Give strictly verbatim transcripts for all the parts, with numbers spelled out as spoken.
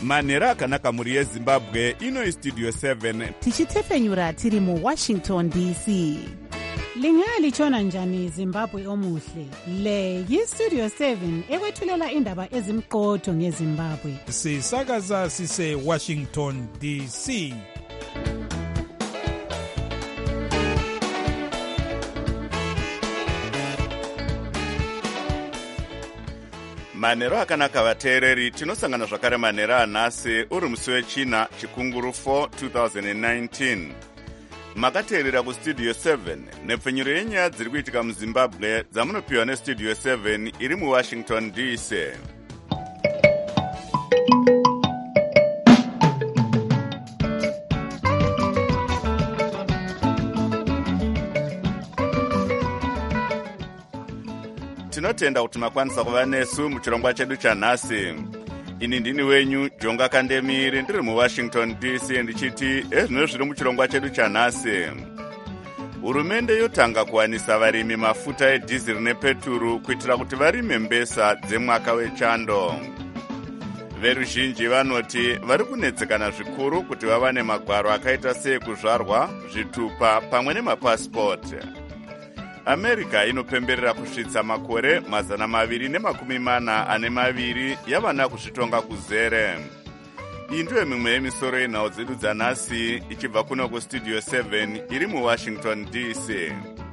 manhero akanaka mhuri yezimbabwe. Ino istudio seven tichitefenyura tiri muwashington D C. Lingalitshona njani Zimbabwe omuhle? Le yistudio seven ekwethulela indaba ezimqotho ngeZimbabwe. Sisakaza sise Washington D C. manhero akanaka vateereri. Tinosangana zvakare manhero anhasi uri musi wechina chikunguru four twenty nineteen. Makateerera kustudio seven nepfenyuro yenyaya dziri kuitika muzimbabwe dzamunopiwa nestudio seven iri muwashington D C. Tinotenda kuti makwanisa kuva nesu muchirongwa chedu chanhasi. Ini ndini wenyu Jonga Kandemiri ndiri muwashington D C ndichiti ezvino zviri muchirongwa chedu chanhasi. Hurumende yotanga kuwanisa varimi mafuta edhiziri nepeturu kuitira kuti varime mbesa dzemwaka wechando. Veruzhinji vanoti vari kunetsekana zvikuru kuti vawane magwaro akaita seekuzvarwa, zvitupa pamwe nemapasipoti. America inopemberera kusvitsa makore mazana maviri nemakumi mana ane maviri yavana kuzvitonga kuzere. Iyi ndiyo mimwe yemisoro yenhau dzedu dzanhasi ichibva kuno kustudio seven iri muwashington D C.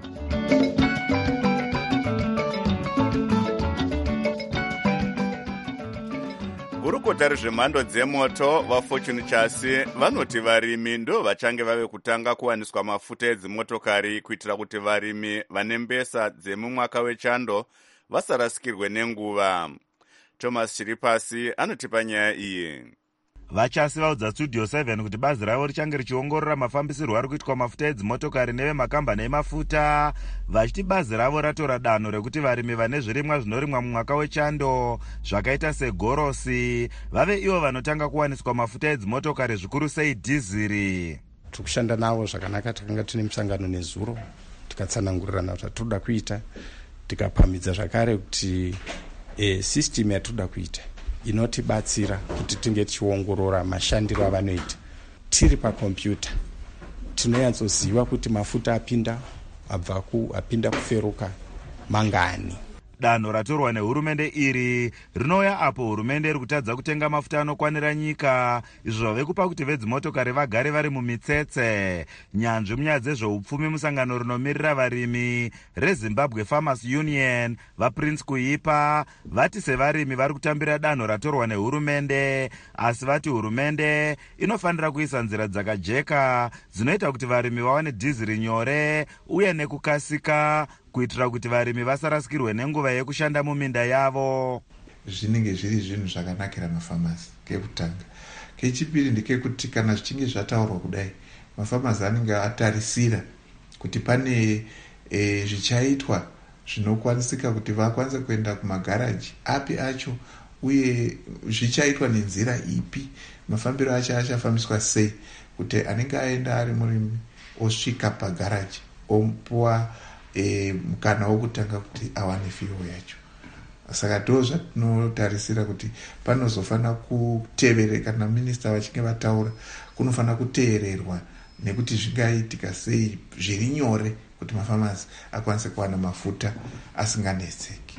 Gurukota rezvemhando dzemoto vaFortune Chassis vanoti varimi ndo vachange vave kutanga kuwaniswa mafuta edzimotokari kuitira kuti varimi vane mbesa dzemumwaka wechando vasarasikirwe nenguva. Thomas Chiripasi anotipa nyaya iyi. Vachasi vaudza Studio seven kuti bazi ravo richange richiongorora mafambisirwo ari kuitwa mafuta edzimotokari nevemakambani emafuta, vachiti bazi ravo ratora danho rekuti varimi vane zvirimwa zvinorimwa mumwaka wechando zvakaita segorosi vave ivo vanotanga kuwaniswa mafuta edzimotokari zvikuru sei dhiziri. Tiri kushanda navo zvakanaka. Takanga tine musangano nezuro tikatsanangurirana kuti tinoda kuita, tikapamhidza zvakare kuti e, system yatoda kuita inotibatsira kuti tinge tichiongorora mashandiro avanoita tiri pakombiyuta. Tinoyanzoziva kuti mafuta apinda abva ku apinda kuferuka mangani. Danho ratorwa nehurumende iri rinouya apo hurumende iri kutadza kutenga mafuta anokwanira nyika, izvo zvave kupa kuti vedzimotokari vagare vari mumitsetse. Nyanzvi munyaya dzezveupfumi musangano rinomirira varimi reZimbabwe Farmers Union vaPrince Kuipa vati sevarimi vari kutambira danho ratorwa nehurumende, asi vati hurumende inofanira kuisa nzira dzakajeka dzinoita kuti varimi vawane dhiziri nyore uye nekukasika kuitira kuti varimi vasarasikirwe nenguva yekushanda muminda yavo. Zvinenge zviri zvinhu zvakanakira mafamasi. Kekutanga, kechipiri ndekekuti kana zvichinge zvataurwa kudai mafamasi anenge atarisira kuti pane e, zvichaitwa zvinokwanisika kuti vakwanise kuenda kumagaraji api acho uye zvichaitwa nenzira ipi, mafambiro acho achafambiswa sei kuti anenge aenda ari murimi osvika pagaraji opuwa E, mukana wokutanga kuti awane fiyo yacho. Saka ndo zvatinotarisira kuti panozofana kutevereka kana minista vachinge vataura kunofana kuteererwa nekuti zvingaitika sei zviri nyore kuti mafamasi akwanise kuwana mafuta asinganetseki.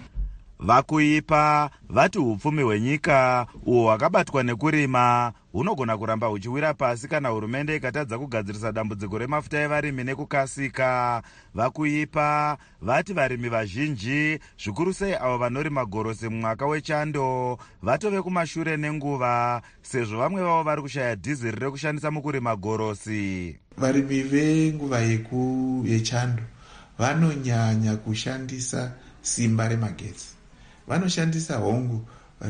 Vakuipa vati upfumi hwenyika uho hwakabatwa nekurima hunogona kuramba huchiwira pasi kana hurumende ikatadza kugadzirisa dambudziko remafuta evarimi nekukasika. Vakuipa vati varimi vazhinji zvikuru sei avo vanorima gorosi mumwaka wechando vatove kumashure nenguva, sezvo vamwe vavo vari kushaya dhiziri rekushandisa mukurima gorosi. Varimi venguva yeku yechando vanonyanya kushandisa simba remagetsi. Vanoshandisa hongu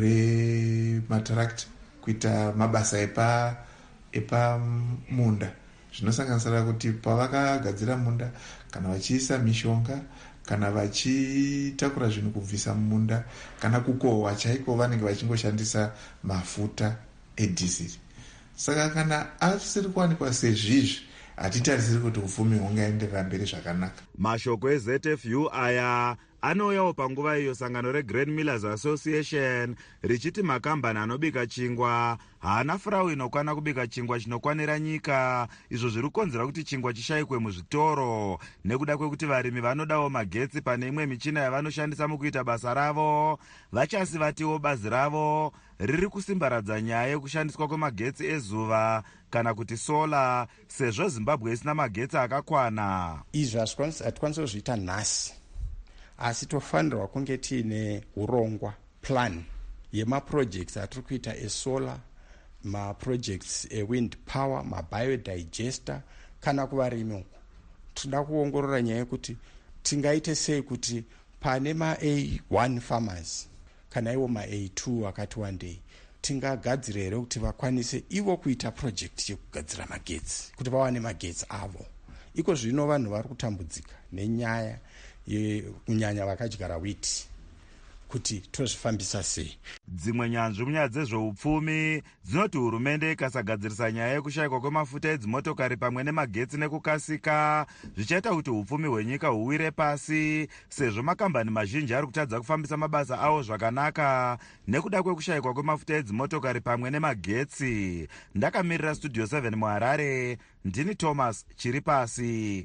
rematarakta kuita mabasa epa epa munda, zvinosanganisira kuti pavakagadzira munda kana vachiisa mishonga kana vachitakura zvinhu kubvisa mumunda kana kukohwa chaiko vanenge vachingoshandisa mafuta edhiziri. Saka kana asiri kuwanikwa sezvizvi hatitarisiri kuti upfumi hungaenderera mberi zvakanaka. Mashoko eZ F U aya anouyawo panguva iyo sangano reGrain Millers Association richiti makambani anobika chingwa haana furau inokwana kubika chingwa chinokwanira nyika, izvo zviri kukonzera kuti chingwa chishayikwe muzvitoro nekuda kwekuti varimi vanodawo magetsi pane imwe michina yavanoshandisa mukuita basa ravo. Vachasi vatiwo bazi ravo riri kusimbaradza nyaya yekushandiswa kwemagetsi ezuva kana kuti sola, sezvo Zimbabwe isina magetsi akakwana. Izvi hatikwanisi kuzviita nhasi, asi tofanirwa kunge tiine urongwa plan yemaprojects atiri kuita esolar, maprojects ewind power, mabiodigester kana kuvarimi uku. Tinoda kuongorora nyaya yekuti tingaite sei kuti pane ma-A one farmers kana iwo ma-A two akati wandei tingagadzira here kuti vakwanise ivo kuita project yekugadzira magetsi kuti vawane magetsi avo. Iko zvino vanhu vari kutambudzika nenyaya kunyanya vakadyara wheat kuti tozvifambisa sei. Dzimwe nyanzvi munyaya dzezveupfumi dzinoti hurumende ikasagadzirisa nyaya yekushayikwa kwemafuta edzimotokari pamwe nemagetsi nekukasika zvichaita kuti upfumi hwenyika huwire pasi, sezvo makambani mazhinji ari kutadza kufambisa mabasa awo zvakanaka nekuda kwekushayikwa kwemafuta edzimotokari pamwe nemagetsi. Ndakamirira Studio seven muHarare, ndini Thomas Chiripasi.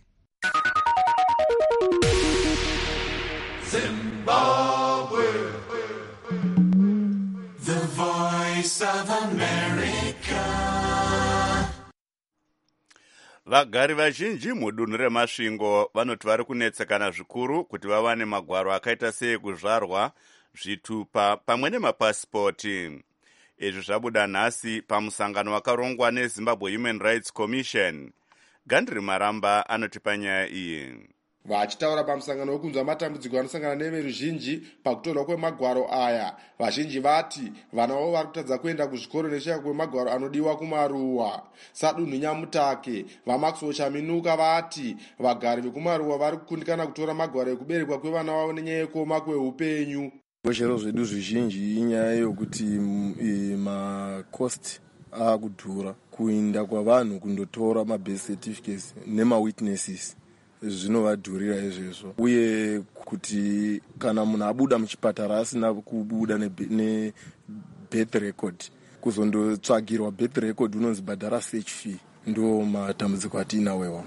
Zimbabwe, the voice of America. Vagari vazhinji mudunhu reMasvingo vanoti vari kunetsekana zvikuru kuti vawane magwaro akaita seekuzvarwa, zvitupa pamwe nemapasipoti. Izvi zvabuda nhasi pamusangano wakarongwa neZimbabwe Human Rights Commission. Gandri Maramba anotipa nyaya iyi. Vachitaura pamusangano wekunzwa matambudziko anosangana neveruzhinji pakutorwa kwemagwaro aya, vazhinji vati vana vavo vari kutadza kuenda kuzvikoro nekushaya kwemagwaro anodiwa kumaruwa. Sadunhu Nyamutake vaMaxwell Chaminuka vati vagari vekumaruwa vari kukundikana kutora magwaro ekuberekwa kwevana vavo nenyaya yekuoma kweupenyu. Zviro zvedu zvizhinji inyaya yokuti macost akudhura kuinda kwavanhu kundotora mabirth certificates nemawitnesses zvinovadhurira izvezvo, uye kuti kana munhu abuda muchipatara asina kubuda nebirth record kuzondotsvagirwa birth record unonzi bhadhara search fee, ndo matambudziko atiinawewo.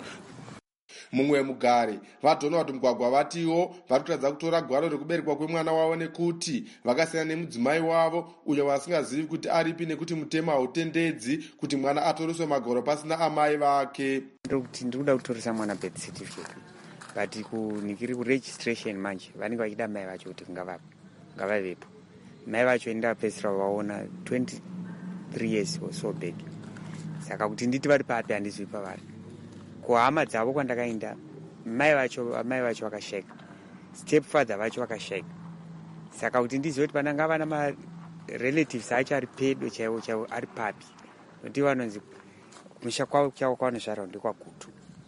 Mumwe mugari vadhona kuti mugwagwa vatiwo vari kutadza kutora gwaro rekuberekwa kwemwana wavo nekuti vakasiyana nemudzimai wavo uyo vasingazivi kuti aripi nekuti mutemo hautendedzi kuti mwana atoreswe magwaro pasina amai vake. Kuti ndikuda kutoresa mwana birth certificate but kunikiri kuregistration manje vanenge vachida mai vacho kuti ngavavepo. Mai vacho endapedzisira vaona twenty-three years or so back. Saka kuti nditi vari papi handizvi pavari. Kuhama dzavo kwandakaenda mai vacho amai vacho vakasheka, stepfather vacho vakasheka. Saka kuti ndizive kuti pananga vana marelatives acho ari pedo chaivo chaivo ari papi, kuti vanonzi musha kwavo chavo kwavanozvarwa ndekwagutu.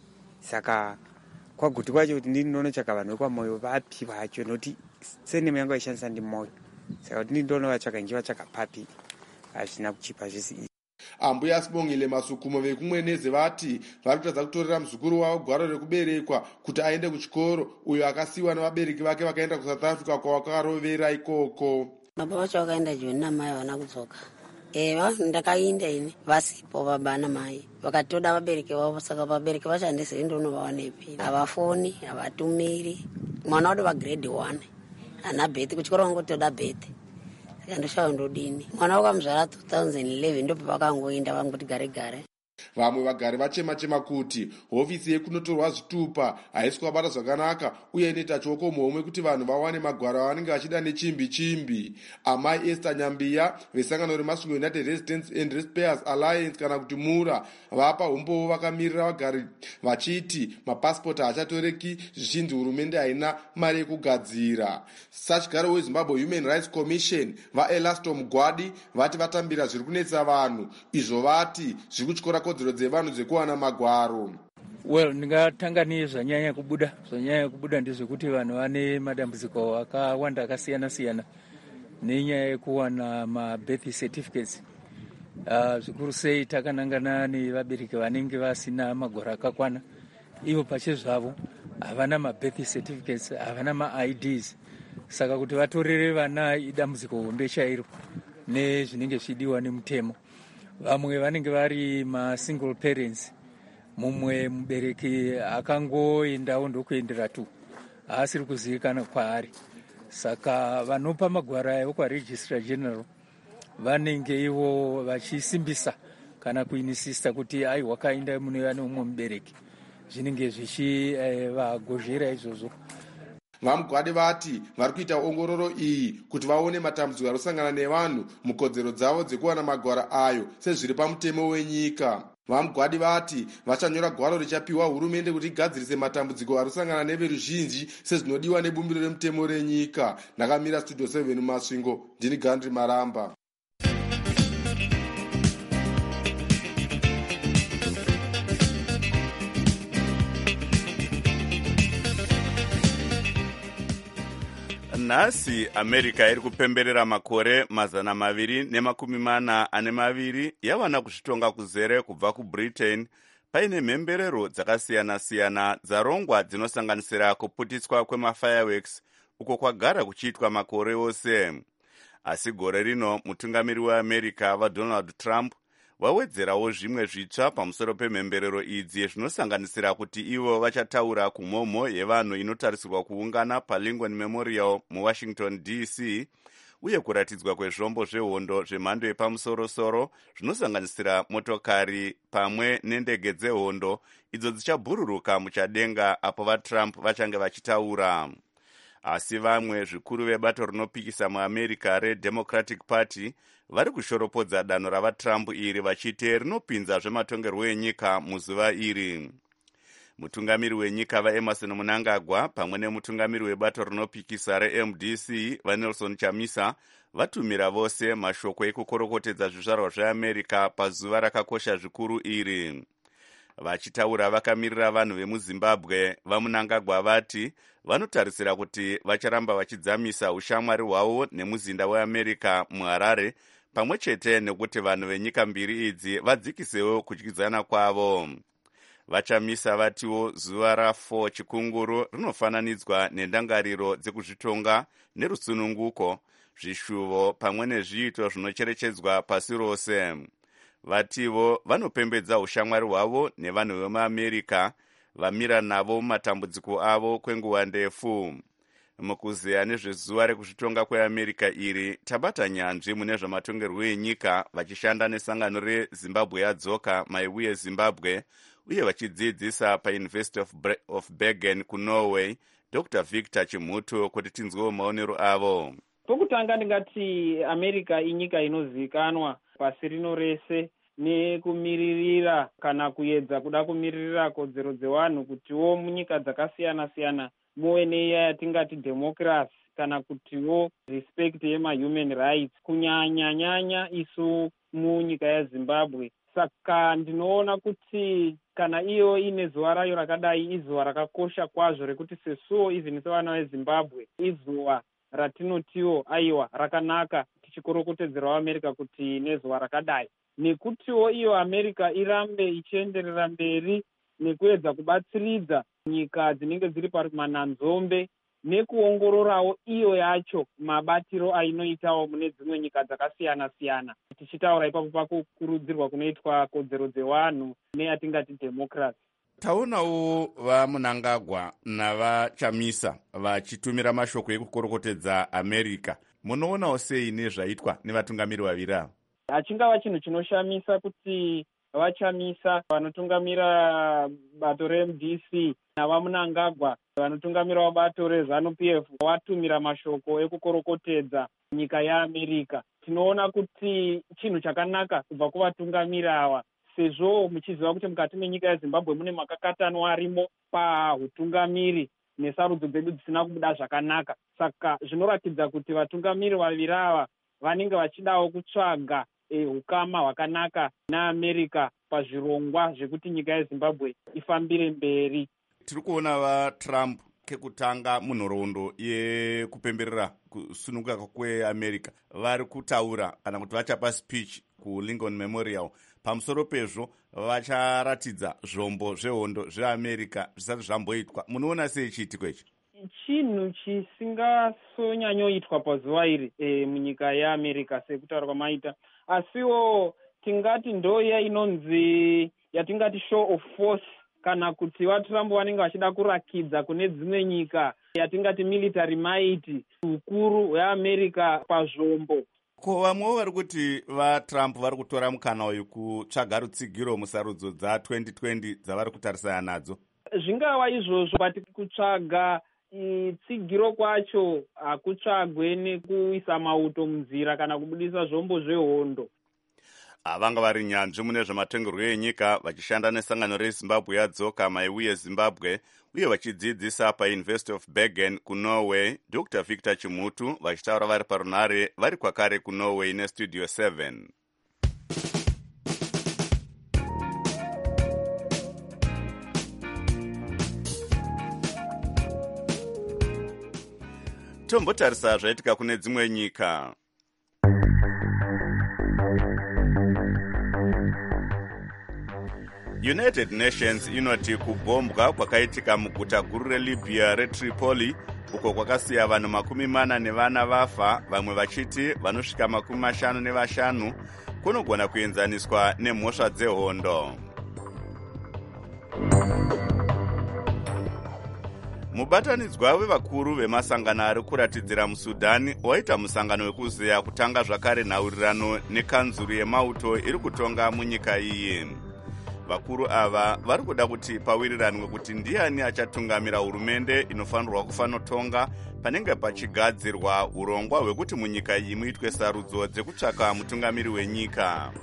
Saka kwagutu kwacho kuti ndinonotsvaka vanhu vekwamoyo vapi vacho nokuti senemu yangu vaishandisa ndimoyo. Saka kuti ndinonovatsvaka njivatsvaka papi hazvina kuchipa zvisi. Ambuya Sibongile Masukumo vekumweneze vati vari kutadza kutorera muzukuru wavo gwaro rekuberekwa kuti aende kuchikoro, uyo akasiyiwa nevabereki vake vakaenda kuSouth Africa kwavakarovera ikoko. Baba vacho vakaenda Joni namai havana kudzoka. Eva ndakainda ini vasipo baba namai vakatoda vabereki vavo, saka vabereki vacho handisi ndonovaonepi, havafoni havatumiri. Mwana wado vagrade one hana bheti kuchikoro wangotoda bheti. Ndoshawa ndodini mwana wakamuzvara two thousand eleven ndopa vakangoenda vangoti gare gare. Vamwe vagari vachema chema kuti hofisi yekunotorwa zvitupa haisi kubata zvakanaka uye inoita choko muhomwe kuti vanhu vawane magwaro avanenge vachida nechimbi chimbi. Amai Esther Nyambiya vesangano reMasvingo United Residents and Ratepayers Alliance kana kuti Mura vapa umbowo vakamirira vagari vachiti mapasipoti hachatoreki zvichinzi hurumende haina mari yekugadzira. Sachigaro weZimbabwe Human Rights Commission vaElasto Mugwadi vati vatambira zviri kunetsa vanhu, izvo vati zviri kutyora kodzero dzevanhu dzekuwana magwaro. Well, ndingatanga nezvanyanya kubuda zvanyanya kubuda ndezvekuti vanhu vane madambudziko akawanda akasiyana siyana nenyaya yekuwana mabirth certificates. Uh, zvikuru sei takanangana nevabereki vanenge vasina magwaro akakwana, ivo pache zvavo havana mabirth certificates, havana ma-I Ds. Saka kuti vatorere vana idambudziko hombe chairo nezvinenge zvidiwa nemutemo. Vamwe vanenge vari ma-single parents, mumwe mubereki akangoendawo ndokuendera tu, haasiri kuzivikana kwaari. Saka vanopa magwara ayo kwaregistrar general vanenge ivo vachisimbisa kana kuinisista kuti ai wakaenda mune vane umwe mubereki, zvinenge zvichivagozhera eh, izvozvo. Vamugwadi vati vari kuita ongororo iyi kuti vaone matambudziko anosangana nevanhu mukodzero dzavo dzekuwana magwara ayo sezviri pamutemo wenyika. Vamugwadi vati vachanyora gwaro richapiwa hurumende kuti igadzirise matambudziko anosangana neveruzhinji sezvinodiwa nebumbiro remutemo renyika. Ndakamira studio seven Masvingo, ndini Gandri Maramba. Nhasi America iri kupemberera makore mazana maviri nemakumi mana ane maviri yawana kuzvitonga kuzere kubva kuBritain, paine mhemberero dzakasiyana-siyana dzarongwa dzinosanganisira kuputiswa kwemafireworks uko kwagara kuchiitwa makore ose. Asi gore rino mutungamiri weAmerica vaDonald Trump wawedzerawo zvimwe zvitsva pamusoro pemhemberero idzi zvinosanganisira kuti ivo vachataura kumhomho yevanhu inotarisirwa kuungana paLincoln Memorial muWashington D C uye kuratidzwa kwezvombo zvehondo zvemhando yepamusoro-soro zvinosanganisira motokari pamwe nendege dzehondo idzo dzichabhururuka muchadenga apo vaTrump vachange vachitaura. Asi vamwe zvikuru vebato rinopikisa muAmerica reDemocratic Party vari kushoropodza danho ravaTrump iri vachiti rinopinza zvematongerwo enyika muzuva iri. Mutungamiri wenyika vaEmerson Mnangagwa pamwe nemutungamiri webato rinopikisa reM D C vaNelson Chamisa vatumira vose mashoko ekukorokotedza zvizvarwa zveAmerica pazuva rakakosha zvikuru iri. Vachitaura vakamirira vanhu vemuZimbabwe, vaMnangagwa vati vanotarisira kuti vacharamba vachidzamisa ushamwari hwavo nemuzinda weAmerica muHarare, pamwe chete nekuti vanhu venyika mbiri idzi vadzikisewo kudyidzana kwavo. Vachamisa vatiwo zuva rafour chikunguru rinofananidzwa nendangariro dzekuzvitonga nerusununguko, zvishuvo pamwe nezviito zvinocherechedzwa pasi rose. Vativo vanopembedza ushamwari hwavo nevanhu vemuAmerica vamira navo mumatambudziko avo kwenguva ndefu. Mukuzeya nezvezuva rekuzvitonga kweAmerica iri, tabata nyanzvi mune zvamatongerwo enyika vachishanda nesangano reZimbabwe yadzoka maiuye Zimbabwe uye vachidzidzisa paUniversity of, of Bergen kuNorway, Doctor Victor Chimutu kuti tinzwewo maonero avo. Pokutanga ndingati America inyika inozivikanwa pasi rino rese nekumiririra kana kuedza kuda kumiririra kodzero dzevanhu kutiwo munyika dzakasiyana-siyana muwe neiya yatingati democracy kana kutiwo respect yemahuman rights kunyanya-nyanya isu munyika yeZimbabwe. Saka ndinoona kuti kana iyo ine zuva rayo rakadai izuva rakakosha kwazvo rekuti sesuwo even sevana veZimbabwe izuva ratinotiwo aiwa rakanaka tichikorokotedzera America kuti nezuva rakadai, nekutiwo iyo America irambe ichienderera mberi nekuedza kubatsiridza nyika dzinenge dziri pamananzombe nekuongororawo iyo yacho mabatiro ainoitawo mune dzimwe nyika dzakasiyana-siyana, tichitaura ipapo pakukurudzirwa kunoitwa kodzero dzevanhu neyatingati democracy. Taonawo vaMnangagwa navachamisa vachitumira mashoko ekukorokotedza America. Munoonawo sei nezvaitwa nevatungamiri vaviri ava? Hachingava chinhu chinoshamisa kuti vachamisa vanotungamira bato reM D C navaMnangagwa vanotungamira bato reZANU P F vatumira mashoko ekukorokotedza nyika yeAmerica. Tinoona kuti chinhu chakanaka kubva kuvatungamiri ava, sezvo muchiziva kuti mukati menyika yeZimbabwe mune makakatanwa arimo pautungamiri nesarudzo dzedu dzisina kubuda zvakanaka. Saka zvinoratidza kuti vatungamiri vaviri ava vanenge vachidawo kutsvaga hukama e, hwakanaka naAmerica pazvirongwa zvekuti nyika yeZimbabwe ifambire mberi. Tiri kuona vaTrump kekutanga munhoroondo yekupemberera kusununguka kweAmerica vari kutaura kana kuti vachapa speech kuLincoln Memorial pamusoro pezvo vacharatidza zvombo zvehondo zveamerica zvisati zvamboitwa. Munoona sei chiitiko ichi? Chinhu chisingasonyanyoitwa pazuva iri e, munyika yeamerica sekutaura kwamaita, asiwo tingati ndoya inonzi yatingati show of force, kana kuti vatrump vanenge vachida kurakidza kune dzimwe nyika yatingati military might, ukuru hweamerica pazvombo. Ko vamwewo vari kuti vatrump vari kutora mukana uyu kutsvaga rutsigiro musarudzo dza-twenty twenty dzavari kutarisana nadzo? Zvingava izvozvo, but kutsvaga tsigiro kwacho hakutsvagwe nekuisa mauto munzira kana kubudisa zvombo zvehondo. Vanga vari nyanzvi mune zvematongerwo enyika vachishanda nesangano rezimbabwe yadzoka maiuye zimbabwe uye vachidzidzisa pauniversity of Bergen kunorway. Dr Victor Chimutu vachitaura vari parunare vari kwakare kunorway nestudio seven. Tombotarisa zvaitika kune dzimwe nyika. United Nations inoti kubombwa kwakaitika muguta guru reLibya reTripoli uko kwakasiya vanhu makumi mana nevana vafa, vamwe vachiti vanosvika makumi mashanu nevashanu, kunogona kuenzaniswa nemhosva dzehondo. Mubatanidzwa wevakuru vemasangano ari kuratidzira muSudani waita musangano wekuzeya kutanga zvakare nhaurirano nekanzuru yemauto iri kutonga munyika iyi. Vakuru ava vari kuda kuti pawiriranwe kuti ndiani achatungamira hurumende inofanirwa kufanotonga panenge pachigadzirwa urongwa hwekuti munyika iyi muitwe sarudzo dzekutsvaka mutungamiri wenyika.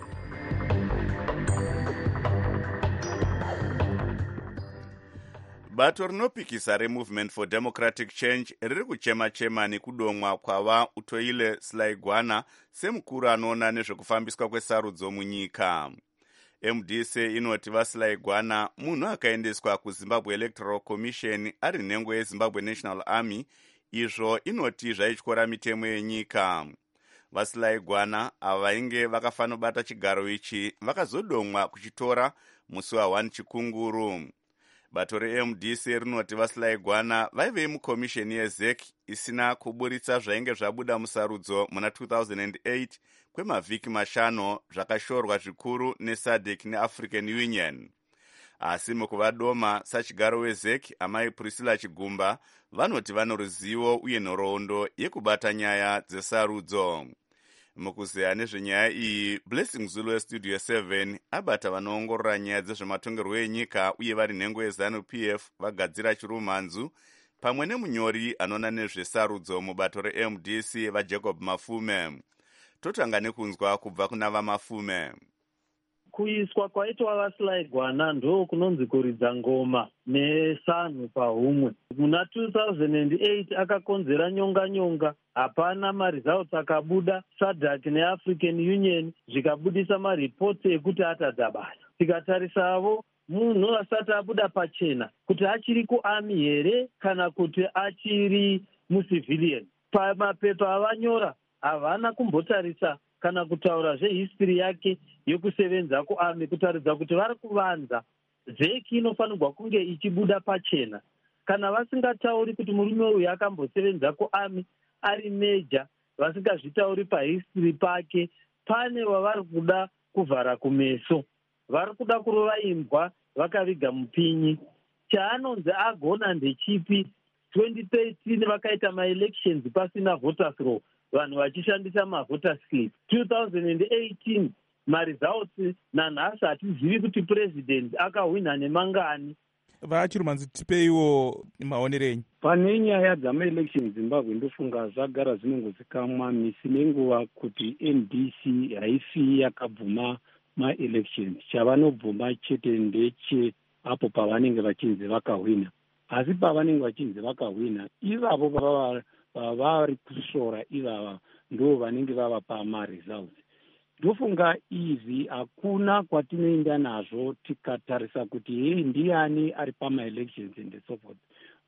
Bato rinopikisa reMovement for Democratic Change riri kuchema-chema nekudomwa kwava Utoile Selaigwana semukuru anoona nezvekufambiswa kwesarudzo munyika. M D C inoti vaSelaigwana munhu akaendeswa kuZimbabwe Electoral Commission ari nhengo yeZimbabwe National Army, izvo inoti zvaityora mitemo yenyika. VaSelaigwana ava vainge vakafanobata chigaro ichi vakazodomwa kuchitora musi wa Chikunguru. Bato re-M D C rinoti vaSelaigwana vaive mukomisheni yeZ E C isina kuburitsa zvainge zvabuda musarudzo muna two thousand eight kwemavhiki mashanu zvakashorwa zvikuru neS A D C neAfrican Union. Asi mukuvadoma sachigaro weZ E C, amai Priscilla Chigumba vanoti vano ruzivo uye nhoroondo yekubata nyaya dzesarudzo. Mukuzeya nezvenyaya iyi, Blessing Zulu westudio seven abata vanoongorora nyaya dzezvematongerwo enyika uye vari nhengo yeZanu P F vagadzira chirumanzu, pamwe nemunyori anoona nezvesarudzo mubato re-M D C vaJacob Mafume. Totanga nekunzwa kubva kuna vaMafume. Kuiswa kwaitwa vaSelaigwana ndo kunonzi kuridza ngoma nesanhu pahumwe. Muna two thousand eight akakonzera nyonga-nyonga, hapana maresults akabuda. S A D C neAfrican Union zvikabudisa maripoti ekuti atadza basa. Tikatarisavo munhu asati abuda pachena kuti achiri kuarmy here kana kuti achiri mucivilian. Pamapepa avanyora havana kumbotarisa kana kutaura zvehistory yake yokusevenza kuarmy, kutaridza kuti vari kuvanza. Z E C inofanirwa kunge ichibuda pachena. Kana vasingatauri kuti murume uyu akambosevenza kuarmy ari meja, vasingazvitauri pahistory pake, pane wavari kuda kuvhara kumeso. Vari kuda kurova imbwa vakaviga mupinyi. Chaanonzi agona ndechipi? twenty thirteen vakaita maelections pasina voters roll, vanhu vachishandisa mavota slip. two thousand eighteen maresults nanhasi hatizivi kuti president akahwina nemangani. vachirumanzi tipeiwo maonerenyu pane nyaya dzamaelection Zimbabwe. Ndofunga zvagara zvinongozikamwa misi nenguva kuti N D C haifi yakabvuma maelections. Chavanobvuma chete ndeche apo pavanenge vachinzi vakahwina, asi pavanenge vachinzi vakahwina ivavo vavari kusora ivava ndo vanenge vava pamaresults. Ndofunga izvi hakuna kwatinoenda nazvo tikatarisa kuti hei ndiani ari pamaelections and so forth.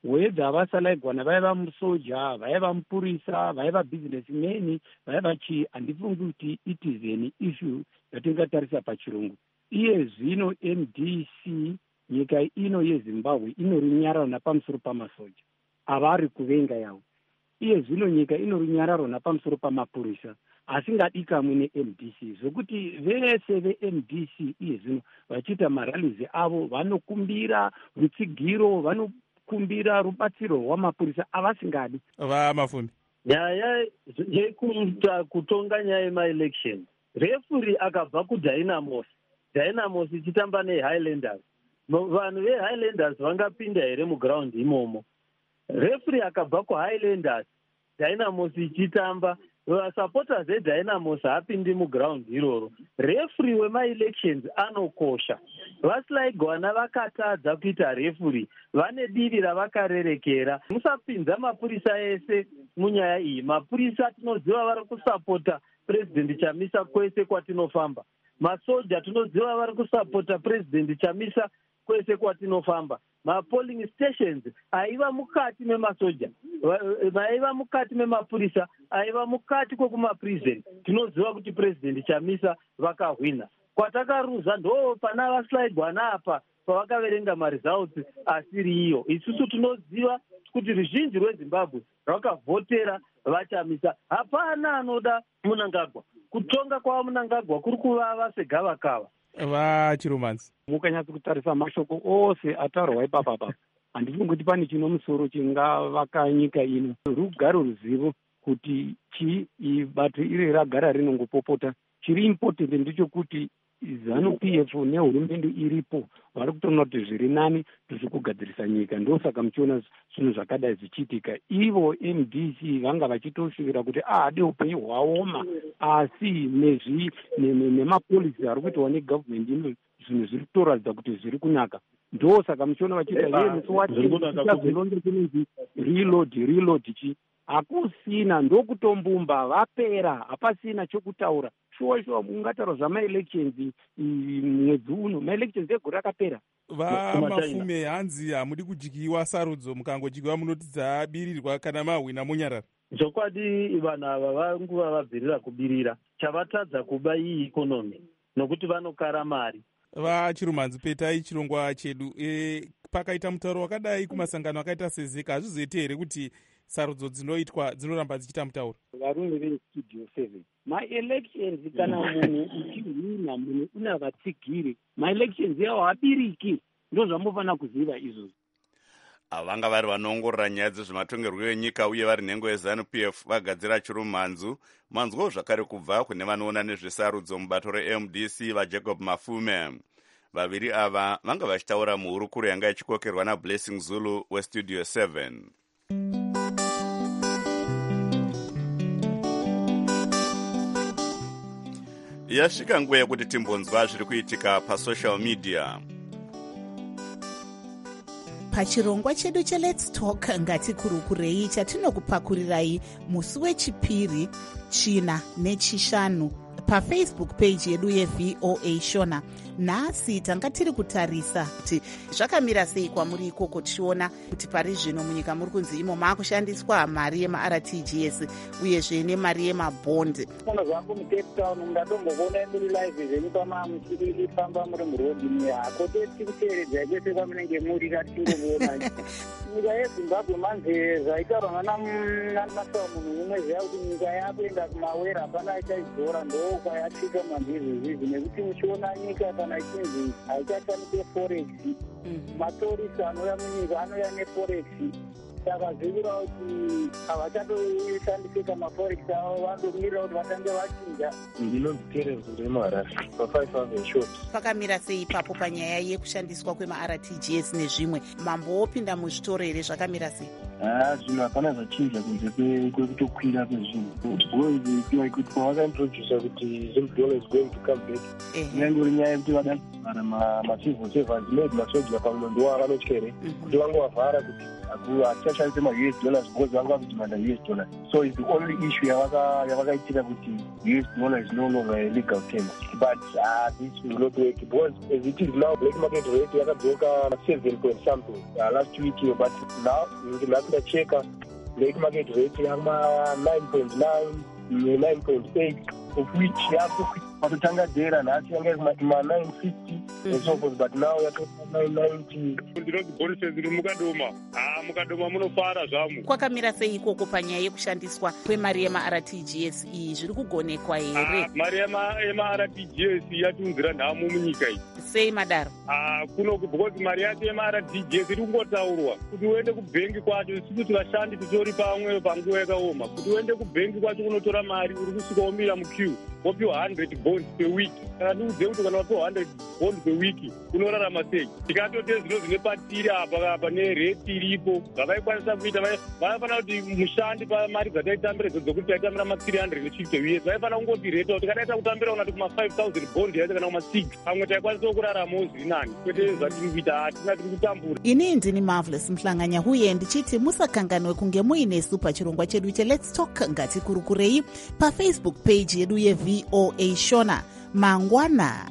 wedha vasalaigwana vaiva musoja, vaiva mupurisa, vaiva businessmen, vaiva chii, handifungi kuti it is an issue yatingatarisa pachirungu. Iye zvino M D C nyika ino yeZimbabwe inorinyararo napamusoro pamasoja avari kuvenga yavo. Iye zvino nyika inorinyararo napamusoro pamapurisa asingadi kamwe ne-M D C zvokuti vese ve-M D C iye zvino vachiita maralizi avo vanokumbira rutsigiro, vanokumbira rubatsiro rwamapurisa avasingadi. Vamafumbi, nyaya yekuita kutonga nyaya yemaelection, refuri akabva kudynamos, dynamos ichitamba nehighlanders, vanhu vehighlanders vangapinda here muground imomo. Refuri akabva kuhighlanders, dynamos ichitamba, supporters edynamos haapindi muground iroro. Refuri wemaelections anokosha. Vasilaigwana vakatadza kuita refuri, vane divi ravakarerekera. Musapinza mapurisa ese munyaya iyi. Mapurisa tinoziva vari kusapota president Chamisa kwese kwatinofamba. Masoja tinoziva vari kusapota president Chamisa kwese kwatinofamba. Mapolling stations aiva mukati memasoja, aiva mukati memapurisa, aiva mukati kwekumaprison. Tinoziva kuti president Chamisa vakahwina. Kwatakaruza ndo pana vasilaigwana apa pavakaverenga maresults asiri iyo. Isusu tinoziva kuti ruzhinji rweZimbabwe rwakavhotera vaChamisa. Hapana anoda Mnangagwa. Kutonga kwa Mnangagwa kuri kuvava segavakava. vaChirumanzi, mukanyatsa kutarisa mashoko ose ataurwa ipapa apa, handifungi kuti pane chino musoro chingavaka nyika ino. Rugare ruzivo kuti chii bato iri ragara rinongopopota. Chiri important ndechekuti ZANU-P F nehurumende iripo vari kutoona kuti zviri nani tiri kugadzirisa nyika. Ndosaka muchiona zvinhu zvakadai zvichiitika. Ivo M D C vanga vachitosvivira kuti ade upenyu hwaoma, asi nezvi nemapolisi ari kuitwa negovernment ino zvinhu zviri kutoratidza kuti zviri kunaka. Ndosaka muchiona vachiita yenesowatizilonge kunonzi reload reload chi hakusina ndokutombumba vapera, hapasina chokutaura. Shuwa shuwa ungataura zvamaelections mwedzi uno, maelections egore rakapera. Vamafume hanzi hamudi kujikiwa sarudzo, mukangojikiwa munoti dzabirirwa kana mahwina munyarara. Zvokwadi vanhu ava vanguva vabvirira kubirira. Chavatadza kuba iyi ikonomi nokuti vanokara mari. VaChirumanzi, petai chirongwa chedu. E, pakaita mutauro wakadai kumasangano akaita sezeka, hazvizoite here kuti sarudzo dzinoitwa dzinoramba dzichiita mutauro? Varume vestudio seven, maelections kana munhu uchihwina, munhu una vatsigiri, maelections yavo habiriki. Ndo zvamufanira kuziva izvozvo. Vanga vari vanoongorora nyaya dzezvematongerwo enyika uye vari nhengo yeZANU-P F vagadzira Chirumanzu. Manzwawo zvakare kubva kune vanoona nezvesarudzo mubato re-M D C vaJacob Mafume. Vaviri ava vanga vachitaura muhurukuro yanga ichikokerwa naBlessing Zulu westudio seven. Yasvika nguva yekuti timbonzwa zviri kuitika pasocial media. Pachirongwa chedu cheLet's Talk ngatikurukurei chatinokupakurirai musi wechipiri, china nechishanu pafacebook page yedu yeV O A Shona. Nhasi tanga tiri kutarisa kuti zvakamira sei kwamuri ikoko, tichiona kuti pari zvino munyika muri kunzi imo maakushandiswa mari yema-R T G S uyezve nemari yemabhondi. Muno zvangu muCape Town mungatomboona muri live zvenyu pamufamba muri murodhi muyako tikuteeredzai kwese kwamunenge muri katingomuona. Nyika yeZimbabwe manze zvaitaurwa namasawa munhu umwe zviya kuti nyika yakuenda kumawera hapana ichaizora ndokwayasvika manzizvizvi nekuti muchiona nyika kana ichinzi haichashandise forex, matorisi anouya munyika anouya neforex. Saka zvirira kuti havachatoshandise kamaforex avo, vandomirira kuti vatange vachinja. Ndinonzi Terence Remarasi pa-five Haven Shops. Pakamira sei ipapo panyaya yekushandiswa kwema-R T G S nezvimwe? Mambo wopinda muzvitoro here, zvakamira sei? Ah, zvinhu hapana zvachinja kunze kwekutokwira kwezvinhu. Because like kuti pavakaintrodusa kuti zim dollar is going to come back. Nyangori nyaya yekuti vadavhara ma-civil servants made masoja pamunondo wavo vanotyere kuti vangovavhara kuti hatisashandise ma-U S dollars because vanga vakutimanda U S dollar. So it's the only issue yavakaitika kuti U S dollar is no longer a legal term. But uh, this will not work because as it is now, black market rate yakadzoka seven point something uh, last week here, but now ndinakuda cheka black market rate yama nine point nine, nine point eight, of which yapo patotanga dera nhasi yanga ma nine fifty and so forth, but now yatoka nine ninety. Ndinoti bonuses iri mukadoma. Ah, mukadoma munofara zvamu. Kwakamira sei ikoko panyaya yekushandiswa kwemari yema-R T G S iyi zviri kugonekwa here? Mari yema-R T G S yatiunzira nhamo munyika iyi. Sei madaro? Ah, kuno because mari yacho yema-R T G S iri kungotaurwa kuti uende kubhengi kwacho, isi kuti vashandi titori pamwe panguva yakaoma, kuti uende kubhengi kwacho kunotora mari uri kusvika womira muqueue wopiwa one hundred bonds per week. Kana ndiudze kuti kana wapiwa one hundred bonds per week unorarama sei? Tikatote zvino zvine patiri apa apa nereti iripo zvavaikwanisa kuita, vaifanira kuti mushandi pamari dzataitambira idzo dzokuti taitambira ma three hundred fifty U S vaifanira kungoti reta kuti kana taita kutambira unati kuma five thousand bond yacho kana kuma six pamwe taikwanisa kuraramawo zviri nani, kwete zvatiri kuita hatina tiri kutambura. Ini ndini Marvelous Mhlanganya uye ndichiti musakanganwe kunge muinesu pachirongwa chedu cheLet's Talk ngatikurukurei paFacebook page yedu yeV O A Shona mangwana.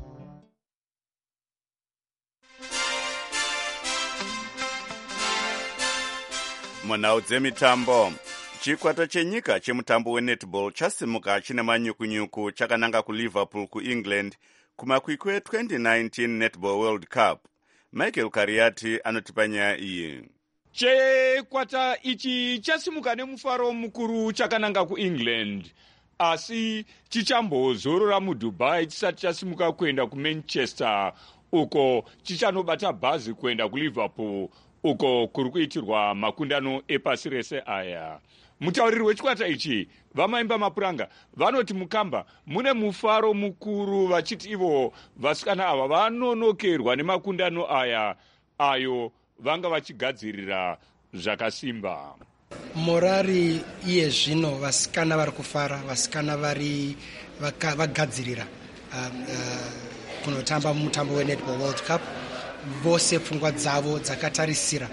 Munhau dzemitambo, chikwata chenyika chemutambo wenetball chasimuka chine manyukunyuku chakananga kuliverpool kuengland kumakwikwi e-twenty nineteen netball world cup. Michael Kariati anotipa nyaya iyi. Chikwata ichi chasimuka nemufaro mukuru chakananga kuengland, asi chichambozorora mudubai chisati chasimuka kuenda kumanchester uko chichanobata bhazi kuenda kuliverpool uko kuri kuitirwa makundano epasi rese aya. Mutauriri wechikwata ichi vamaimba mapuranga vanoti mukamba mune mufaro mukuru vachiti ivo vasikana ava vanonokerwa nemakundano aya ayo vanga vachigadzirira zvakasimba. Morari iye zvino vasikana vari kufara, vasikana vari vagadzirira uh, uh, kunotamba mutambo wenetball world cup. Vose pfungwa dzavo dzakatarisira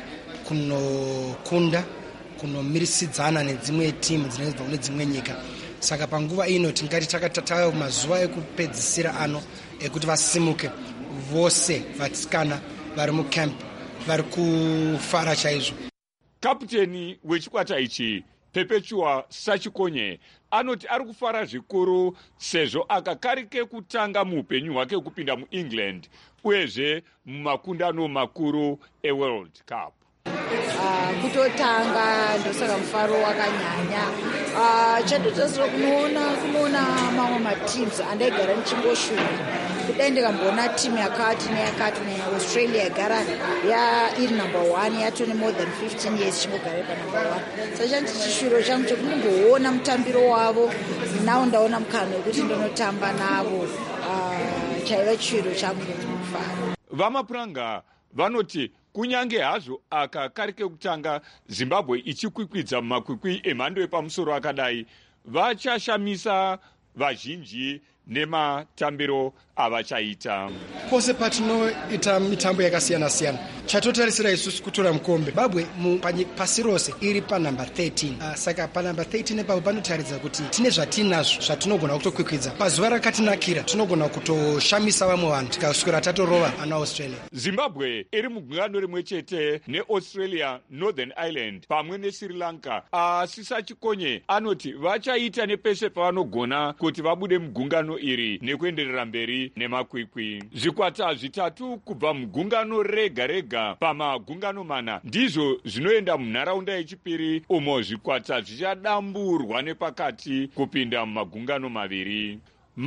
kunokunda, kunomirisidzana nedzimwe timu dzinobva kune dzimwe nyika. Saka panguva ino tingati takatatayo mazuva ekupedzisira ano ekuti vasimuke vose vasikana vari mucamp vari kufara chaizvo. Kapteni wechikwata ichi Perpetua Sachikonye anoti ari kufara zvikuru sezvo akakarike kutanga muupenyu hwake kupinda muengland uyezve mumakundano makuru eworld cup. Uh, kutotanga ndosaka mufaro wakanyanya. Uh, chatotosira kunoona kunoona mamwe mateams andaigara ndichingoshuva kudai ndikambona timu yakati neyakati nenya Australia yagara ya iri number one yatone more than fifteen years chimbogara pa number one. Saka chandichishuro changu chekunongoona mutambiro wavo, nawo ndaona mukana wekuti ndinotamba navo. Uh, chaiva chiro changu ndinofara. Vamapuranga vanoti kunyange hazvo akakarike kutanga Zimbabwe ichikwikwidza mumakwikwi emhando yepamusoro akadai, vachashamisa vazhinji nematambiro avachaita. Pose patinoita mitambo yakasiyana siyana, chatotarisira isusu kutora mukombe. Zimbabwe pasi rose iri panumber thirteen. Uh, saka panumber thirteen epapo panotaridza kuti tine zvatinazvo zvatinogona kutokwikwidza. Pazuva rakatinakira tinogona kutoshamisa vamwe vanhu tikaswera tatorova ana Australia. Zimbabwe iri mugungano rimwe chete neAustralia, Northern Ireland pamwe neSri Lanka. Asi Sachikonye anoti vachaita nepese pavanogona kuti vabude mugungano iri nekuenderera mberi nemakwikwi. Zvikwata zvitatu kubva mugungano rega rega pamagungano mana ndizvo zvinoenda munharaunda yechipiri umo zvikwata zvichadamburwa nepakati kupinda mumagungano maviri.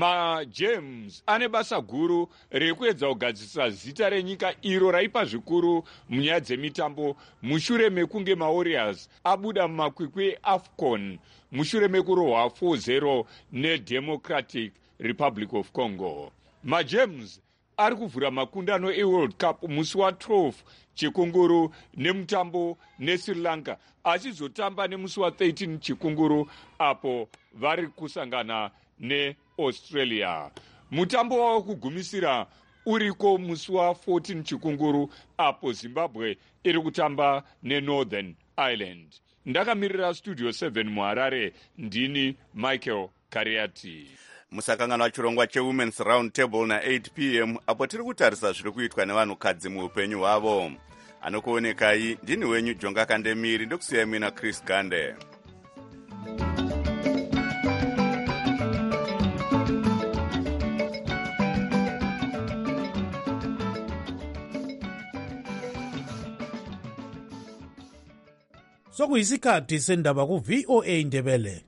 MaGems ane basa guru rekuedza kugadzirisa zita renyika iro raipa zvikuru munyaya dzemitambo mushure mekunge maWarriors abuda mumakwikwi eAFCON mushure mekurohwa four zero neDemocratic Republic of Congo. MaGems ari kuvhura makundano eWorld Cup musi wa12 chikunguru nemutambo neSri Lanka, achizotamba nemusi wa13 chikunguru apo vari kusangana neAustralia. Mutambo wavo kugumisira uriko musi wa14 chikunguru apo Zimbabwe iri kutamba neNorthern Ireland. Ndakamirira Studio seven muHarare, ndini Michael Kariati. Musakanganwa chirongwa cheWomen's Round Table na eight p m apo tiri kutarisa zviri kuitwa nevanhukadzi muupenyu hwavo. Anokuonekai ndini wenyu Jonga Kandemiri, ndokusiyai mina Chris Gande. Sokuyisikhathi sendaba ku V O A Ndebele.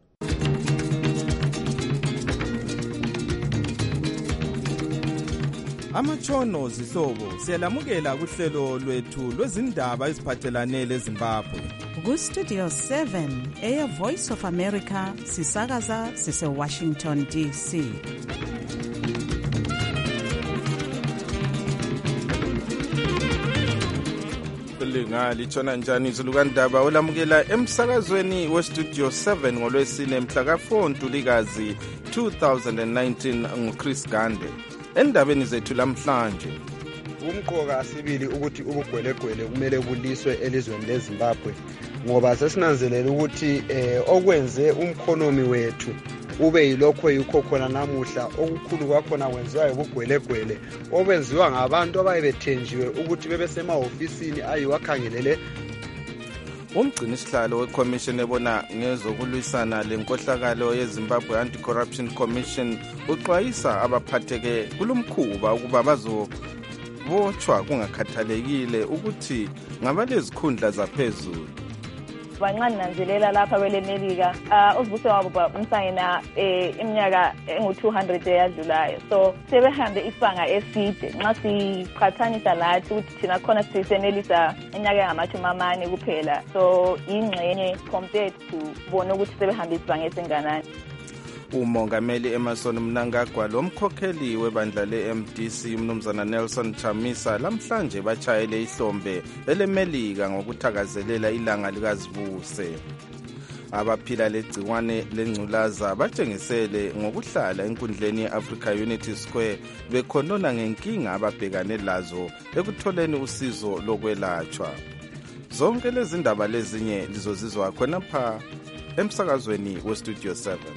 Amatshono zihlobo siyalamukela kuhlelo lwethu lwezindaba eziphathelane leZimbabwe. Ku Studio seven eya Voice of America sisakaza sise Washington D C. Linga litshona njani izulukandaba olamukela emsakazweni we Studio seven ngolwesine mhla ka four Ntulikazi two thousand nineteen nguChris Gande. Endabeni zethu lamhlanje, umqoka asibili ukuthi ubugwelegwele kumele buliswe elizweni leZimbabwe ngoba sesinanzelela ukuthi eh, okwenze umkhonomi wethu ube yilokho yikho khona namuhla okukhulu kwakhona kwenziwa ubugwelegwele obenziwa ngabantu abayebethenjiwe ukuthi bebe semahofisini ayiwakhangelele. Umgcini sihlalo weCommission ebona ngezokulwisana lenkohlakalo yeZimbabwe Anti-Corruption Commission uxwayisa abaphatheke kulomkhuba ukuba bazobotshwa kungakhathalekile ukuthi ngabalezikhundla zaphezulu. Bancane nanzelela lapha kwelemelika uVuse wabo umsayina iminyaka engu two hundred eyadlulayo, so sebehambe isibanga eside nxa siqhathanisa lathi ukuthi thina khona sisenelisa iminyaka engamashumi amane kuphela, so ingxenye compared to bona ukuthi sebehambe isibanga esinganani. Umongameli Emerson Mnangagwa lomkhokheli webandla le-M D C umnumzana Nelson Chamisa lamhlanje bachayele ihlombe elemelika ngokuthakazelela ilanga likazibuse. Abaphila legciwane lengculaza batshengisele ngokuhlala enkundleni ye-Africa Unity Square bekhonona ngenkinga ababhekane lazo ekutholeni usizo lokwelatshwa. Zonke lezi ndaba lezinye lizozizwa khonapha emsakazweni we Studio seven.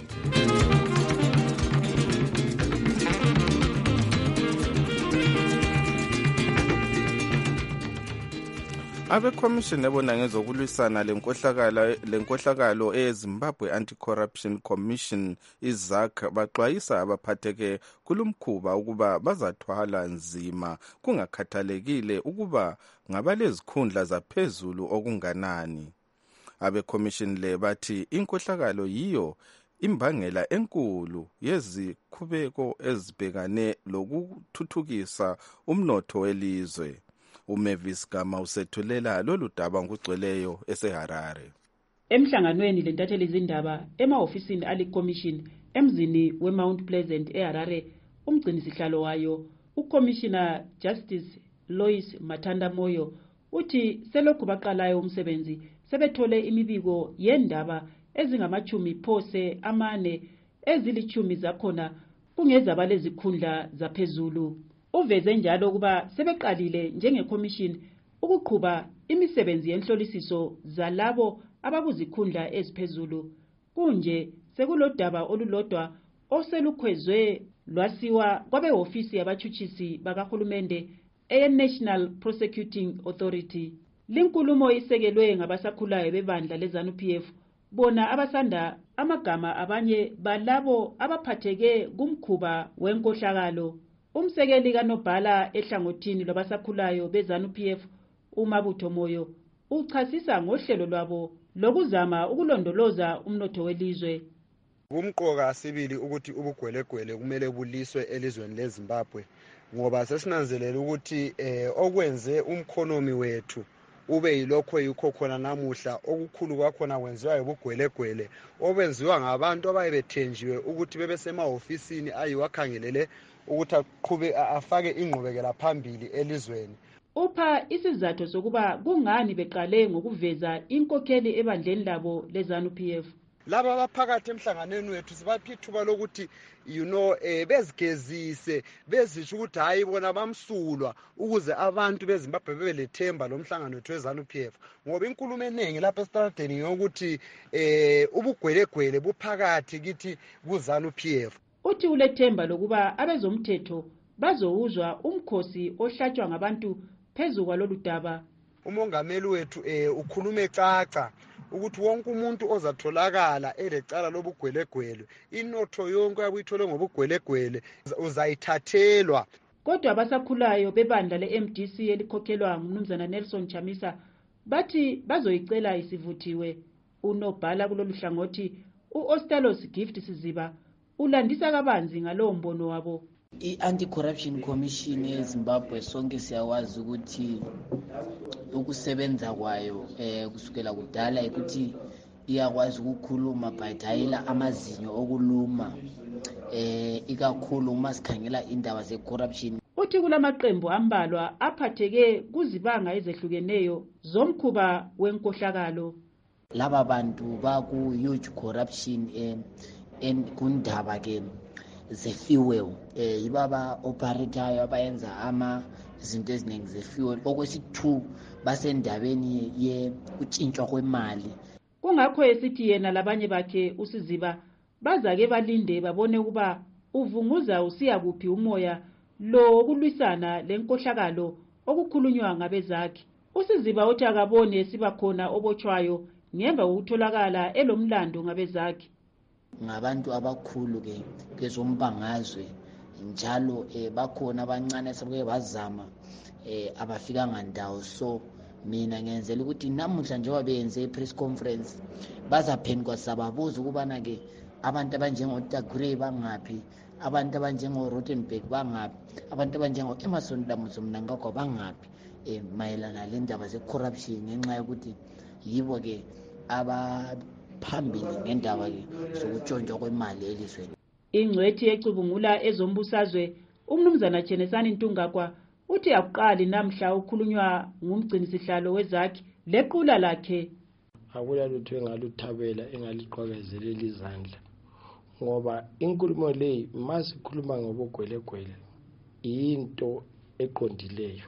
Abekhomishini ebona ngezokulwisana lenkohlakalo lenkohlakalo eZimbabwe Anti-Corruption Commission izak baxwayisa abaphatheke kulumkhuba ukuba bazathwala nzima kungakhathalekile ukuba ngabalezikhundla zaphezulu okunganani. Abekhomishini le bathi inkohlakalo yiyo imbangela enkulu yezikhubeko ezibhekane lokuthuthukisa umnotho welizwe. uMavis Gama usethulela lolu daba ngugcweleyo eseHarare. Emhlanganweni lentatheli izindaba emahofisini aliCommission emzini weMount Pleasant eHarare, umgcini sihlalo wayo uCommissioner Justice Lois Mathanda Moyo uthi selokhu baqalayo umsebenzi sebethole imibiko yendaba ezingamachumi phose amane ezilichumi zakhona kungezaba lezikhundla zaphezulu. Uveze njalo kuba sebeqalile njengeCommission ukuqhuba imisebenzi yenhlolisiso zalabo abakuzikhundla eziphezulu. Kunje sekulodaba olulodwa oselukhwezwe lwasiwa kwabehofisi yabachutshisi bakahulumende eNational Prosecuting Authority. Linkulumo isekelwe ngabasakhulayo bebandla leZANU-P F bona abasanda amagama abanye balabo abaphatheke kumkhuba wenkohlakalo. Umsekeli kaNobhala ehlangothini lwabasakhulayo beZANU-P F uMabutho Moyo uchasisa ngohlelo lwabo lokuzama ukulondoloza umnotho welizwe. Umqoka asibili ukuthi ubugwelegwele kumele buliswe elizweni leZimbabwe ngoba sesinanzelela ukuthi eh, okwenze umkhonomi wethu ube yilokho yikho khona namuhla okukhulu kwakhona kwenziwa ubugwelegwele obenziwa ngabantu abayebethenjiwe ukuthi bebe semahofisini ayiwakhangelele ukuthi aqhube afake ingqubekela phambili elizweni. Upha isizathu sokuba kungani beqale ngokuveza inkokheli ebandleni labo leZANU-P F. laba abaphakathi emhlanganweni wethu sibaphi ithuba lokuthi you know eh bezigezise bezisho ukuthi hayi bona bamsulwa ukuze abantu beZimbabwe bebelethemba lo mhlangano wethu weZANU P F ngoba inkulumo eningi lapha estradeni yokuthi eh ubugwelegwele buphakathi kithi kuZANU P F. Uthi ulethemba lokuba abezomthetho bazowuzwa umkhosi ohlatshwa ngabantu phezu kwalolu daba. Umongameli wethu eh ukhulume caca ukuthi wonke umuntu ozatholakala elecala lobugwelegwele inotho yonke abuyithole ngobugwelegwele uzayithathelwa. Kodwa abasakhulayo bebandla le-M D C elikhokhelwa ngumnumzana Nelson Chamisa bathi bazoyicela isivuthiwe. Unobhala kulolu hlangothi u-Ostalos Gift Siziba ulandisa kabanzi ngalowo mbono wabo. I-Anti-Corruption Commission eZimbabwe sonke siyawazi ukuthi ukusebenza kwayo eh kusukela kudala ukuthi iyakwazi ukukhuluma bayidayela amazinyo okuluma eh ikakhulu uma sikhangela indaba ze-corruption. Uthi kulamaqembu ambalwa aphatheke kuzibanga ezehlukeneyo zomkhuba wenkohlakalo. Laba bantu baku huge corruption eh kundaba ke ze-fuel eh ibaba operator abayenza ama izinto eziningi ze-fuel okwesithu basendabeni ye utshintshwa kwemali. Kungakho esithi yena labanye bakhe uSiziba bazake balinde babone kuba uvunguza usiya kuphi umoya lo okulwisana lenkohlakalo okukhulunywa ngabezakhe. uSiziba uthi akabone siba khona obotshwayo ngemva kokutholakala elomlando ngabezakhe. Ngabantu abakhulu ke kezombangazwe njalo eh bakhona abancane sebeke bazama eh abafika ngandawo. So mina ngenzela ukuthi namuhla njengoba beyenze press conference bazaphendwa sababuza ukubana ke abantu abanjengo Tagore bangaphi, abantu abanjengo Rothenberg bangaphi, abantu abanjengo Emerson Damuso Mnangagwa bangaphi eh mayelana lendaba ze corruption ngenxa yokuthi yibo ke aba phambili ngendaba ke sokutshontshwa kwemali elizweni. Ingcwethi ecubungula ezombusazwe umnumzana Chenesani Ntungagwa uthi akuqali namhla ukhulunywa ngumgcinisihlalo wezakhe lequla lakhe. Akula lutho engaluthabela engaliqhakazelela izandla ngoba inkulumo leyi masikhuluma ngobugwelegwele into eqondileyo.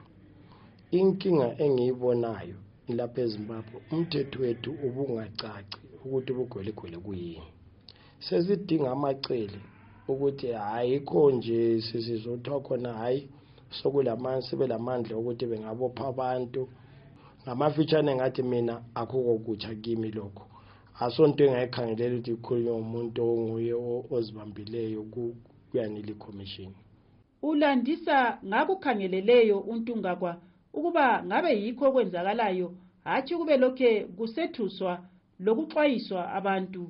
Inkinga engiyibonayo lapha eZimbabwe umthetho wethu ubungacaci ukuthi ubugwelegwele kuyini. Sesidinga amacele ukuthi hayikho nje sizizothiwa khona hayi sokulamanzi sebelamandla ukuthi bengabopha abantu. Ngamafitshane ngathi mina akukho kutsha kimi lokho. Asonto engayikhangelela ukuthi ikhulunywa umuntu onguye ozibambileyo kuyanile commission. Ulandisa ngakukhangeleleyo uNtungagwa ukuba ngabe yikho kwenzakalayo hathi kube lokhe kusethuswa lokuxwayiswa abantu.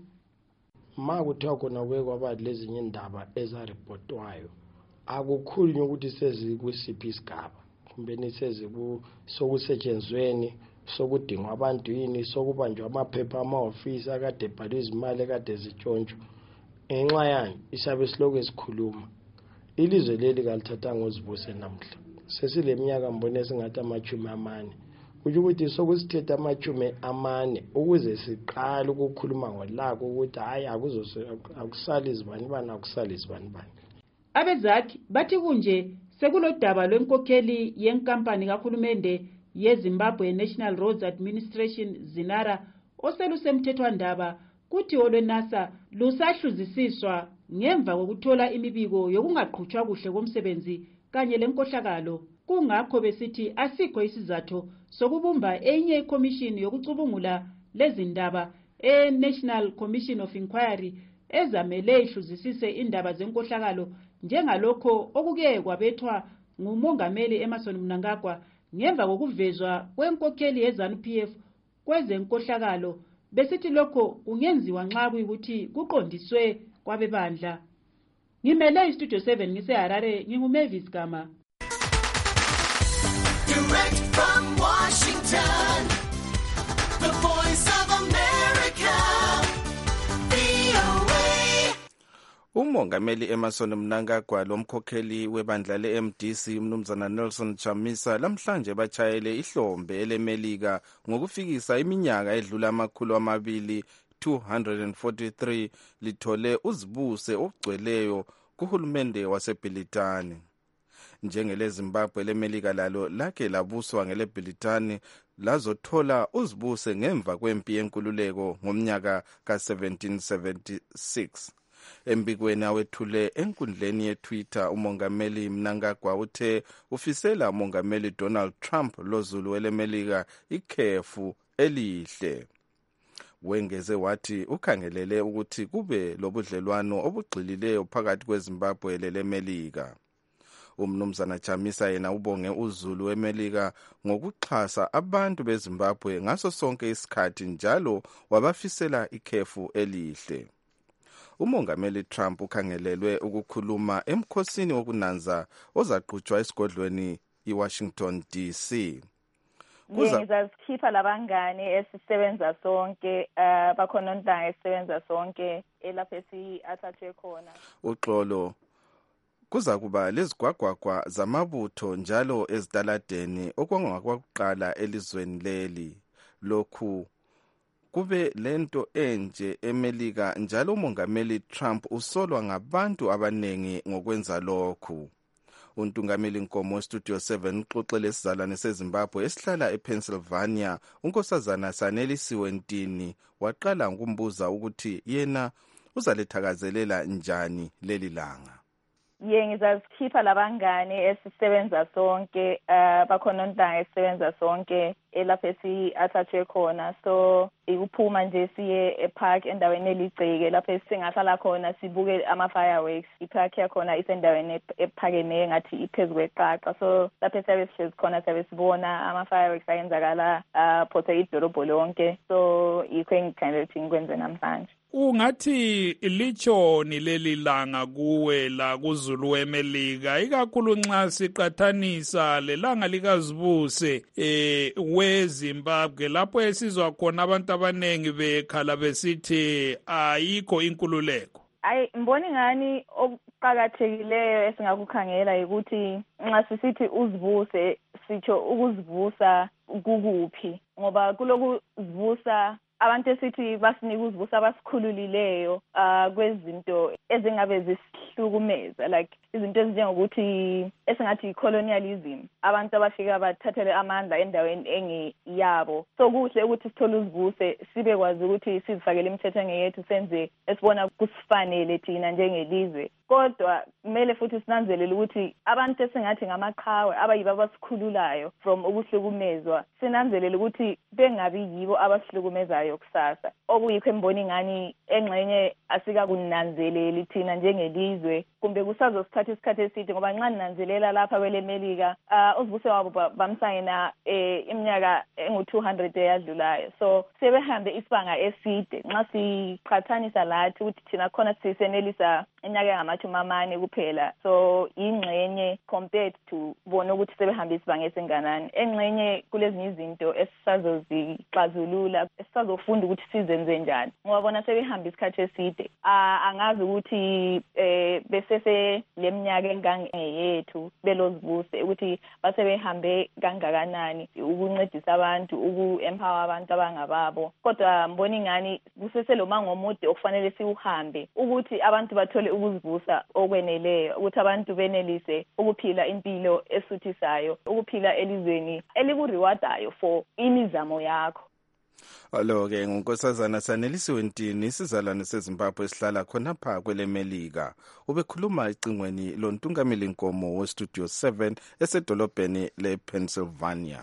Ma kuthiwa khona kwekwa lezinye indaba ezarepotwayo akukhulunywa ukuthi sezi kusiphi isigaba kumbe nisezi sokusetshenzweni sokudingwa abantu yini sokubanjwa amaphepha ama-ofisi akade ebhalwe izimali ekade zitshontsho. Enxa yani isabe silokhu esikhuluma ilizwe leli kalithathanga uzibuse namhla sesile minyaka mbone singathi amachumi amane kuthi ukuthi sokusithetha amachumi amane ukuze siqala ukukhuluma ngolako ukuthi hayi akusali izibani bani akusali izibani bani. Abezakhe bathi kunje sekulodaba lwenkokheli yenkampani kahulumende yeZimbabwe National Roads Administration Zinara oselusemthethwandaba kuthi olwenasa lusahluzisiswa ngemva kokuthola imibiko yokungaqhutshwa kuhle komsebenzi kanye lenkohlakalo. Kungakho besithi asikho isizathu sokubumba enye ikomishini yokucubungula lezindaba e-National Commission of Inquiry ezamele ihluzisise indaba zenkohlakalo njengalokho okuke kwabethwa ngumongameli Emerson Mnangagwa ngemva kokuvezwa kwenkokheli yeZANU P F kwezenkohlakalo. Besithi lokho kungenziwa nxa kuyikuthi kuqondiswe kwabebandla. Ngimele iStudio seven ngiseHarare nginguMavis Gama. Direct from Washington, the voice of America, V O A. Umongameli Emerson Mnangagwa lomkhokheli webandla le-M D C umnumzana Nelson Chamisa lamhlanje bachayele ihlombe elemelika ngokufikisa iminyaka edlula amakhulu amabili two hundred forty-three lithole uzibuse ogcweleyo kuhulumende wasebhilitani. NjengeleZimbabwe lemelika lalo lakhe labuswa ngelebhilitani lazothola uzibuse ngemva kwempi yenkululeko ngomnyaka ka seventeen seventy-six. Embikweni awethule enkundleni yeTwitter, umongameli Mnangagwa uthe ufisela umongameli Donald Trump lozulu welemelika ikhefu elihle. Wengeze wathi ukhangelele ukuthi kube lobudlelwano obugxilileyo phakathi kweZimbabwe lelemelika. Umnumzana Chamisa yena ubonge uzulu wemelika ngokuxhasa abantu beZimbabwe ngaso sonke isikhathi njalo wabafisela ikhefu elihle. Umongameli Trump ukhangelelwe ukukhuluma emkhosini wokunanza ozaqhutshwa esigodlweni iWashington D C. Ngizazikhipha labangane esisebenza sonke uh, bakhona ontanga esisebenza sonke elapha esi-athathe khona. Uxolo kuza kuba lezigwagwagwa zamabutho njalo ezitaladeni okwangakwakuqala elizweni leli. Lokhu kube lento enje emelika njalo umongameli Trump usolwa ngabantu abanengi ngokwenza lokhu. Untungameli Nkomo Studio seven uxoxele isizalwane seZimbabwe esihlala ePennsylvania unkosazana Sanelisiwe Ntini waqala ngokumbuza ukuthi yena uzalethakazelela njani leli langa. Ye ngizazikhipha labangane esisebenza sonke uh, bakhona ontanga esisebenza sonke elapha esi-athathe khona. So ikuphuma nje siye epark endaweni eligceke lapha esingahlala khona sibuke ama-fireworks. Ipark yakhona isendaweni ephakeme ngathi iphezu kweqaqa. So lapha siyabe sihlezi khona siyabe sibona ama-fireworks ayenzakala uh, phothe idolobho lonke. So yikho engikhandela ukuthi ngikwenze namhlanje. Ungathi lichoni leli langa kuwe la kuzulu wemelika ikakhulu nxa siqathanisa lelanga likazibuse eh weZimbabwe lapho esizwa khona abantu abanengi bekhala besithi ayikho inkululeko. Ayi mboni ngani okuqhakathekileyo esingakukhangela ukuthi nxa sisithi uzibuse sitsho ukuzivusa kukuphi ngoba kuloku zivusa abantu esithi basinika uzivusa abasikhululileyo uh, kwezinto ezingabe zisihlukumeza like izinto ezinjengokuthi esingathi colonialism, abantu abafika bathathele amandla endaweni engiyabo. So kuhle ukuthi sithole uzivuse sibe kwazi ukuthi sizifakele imithetho engeyethu senze esibona kusifanele thina njengelizwe. Kodwa kumele futhi sinanzelele ukuthi abantu esingathi ngamaqhawe abayibo abasikhululayo from ukuhlukumezwa sinanzelele ukuthi bengabi yibo abasihlukumezayo kusasa. Okuyikho emboni ngani engxenye asikakunanzeleli thina njengelizwe kumbe kusazosithatha isikhathi eside ngoba nxa ninanzelela lapha kwelemelika uh, uzibuse wabo bamsayina eh, iminyaka engu two hundred eyadlulayo. So sebehambe isibanga eside nxa siqhathanisa lathi ukuthi thina khona sisenelisa iminyaka engamashumi amane kuphela. So ingxenye compared to bona ukuthi sebehambe isibanga esinganani. Engxenye kulezinye izinto esisazozixazulula esisazofunda ukuthi sizenze njani ngoba bona sebehambe isikhathi eside. Uh, angazi ukuthi eh, besese leminyaka engangeyethu belozibuse ukuthi basebehambe kangakanani ukuncedisa abantu uku-empower abantu abangababo. Kodwa mboni ngani kusese lo mango omude okufanele siuhambe ukuthi abantu bathole ukuzivusa okweneleyo ukuthi abantu benelise ukuphila impilo esuthisayo ukuphila elizweni elikurewadayo for imizamo yakho. Alo-ke ngunkosazana Sanelisiwe Ntini isizalwane seZimbabwe esihlala khonapha kwelemelika. Ubekhuluma ecingweni lontungameli Nkomo weStudio seven esedolobheni lePennsylvania.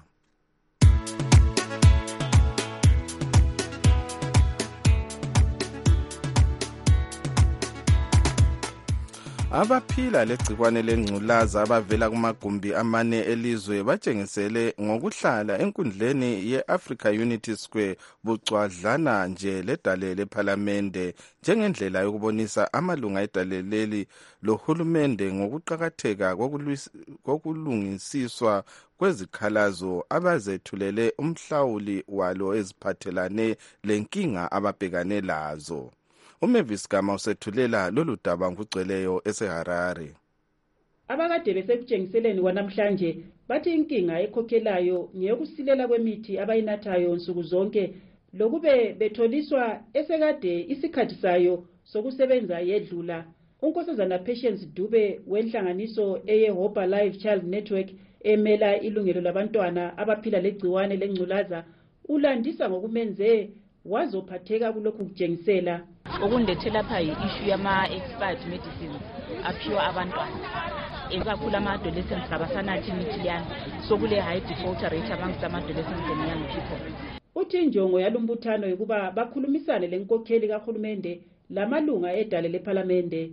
Abaphila legcikwane lengculaza abavela kumagumbi amane elizwe batshengisele ngokuhlala enkundleni ye-Africa Unity Square bucwadlana nje ledale lephalamende njengendlela yokubonisa amalunga edaleleli lohulumende ngokuqakatheka kokulungisiswa kwezikhalazo abazethulele umhlawuli walo eziphathelane lenkinga ababhekane lazo. uMavis Gama usethulela lolu daba ngugcweleyo eseHarare. Abakade besekutshengiseleni kwanamhlanje bathi inkinga ekhokhelayo ngeyokusilela kwemithi abayinathayo nsuku zonke lokube betholiswa esekade isikhathi sayo sokusebenza yedlula. Unkosazana Patience Dube wenhlanganiso eyeHopa Live Child Network emela ilungelo labantwana abaphila legciwane lengculaza ulandisa ngokumenze wazophatheka kulokhu kujengisela. Okundethela lapha yi-issue yama-expired medicines aphiwa abantwana. Ikakhulu ama-adolescents labasanathi imithi yani. So kule high defaulter rate amongst ama-adolescents and young people. Uthi injongo yalumbuthano yokuba bakhulumisane lenkokheli kahulumende lamalunga edale lephalamende.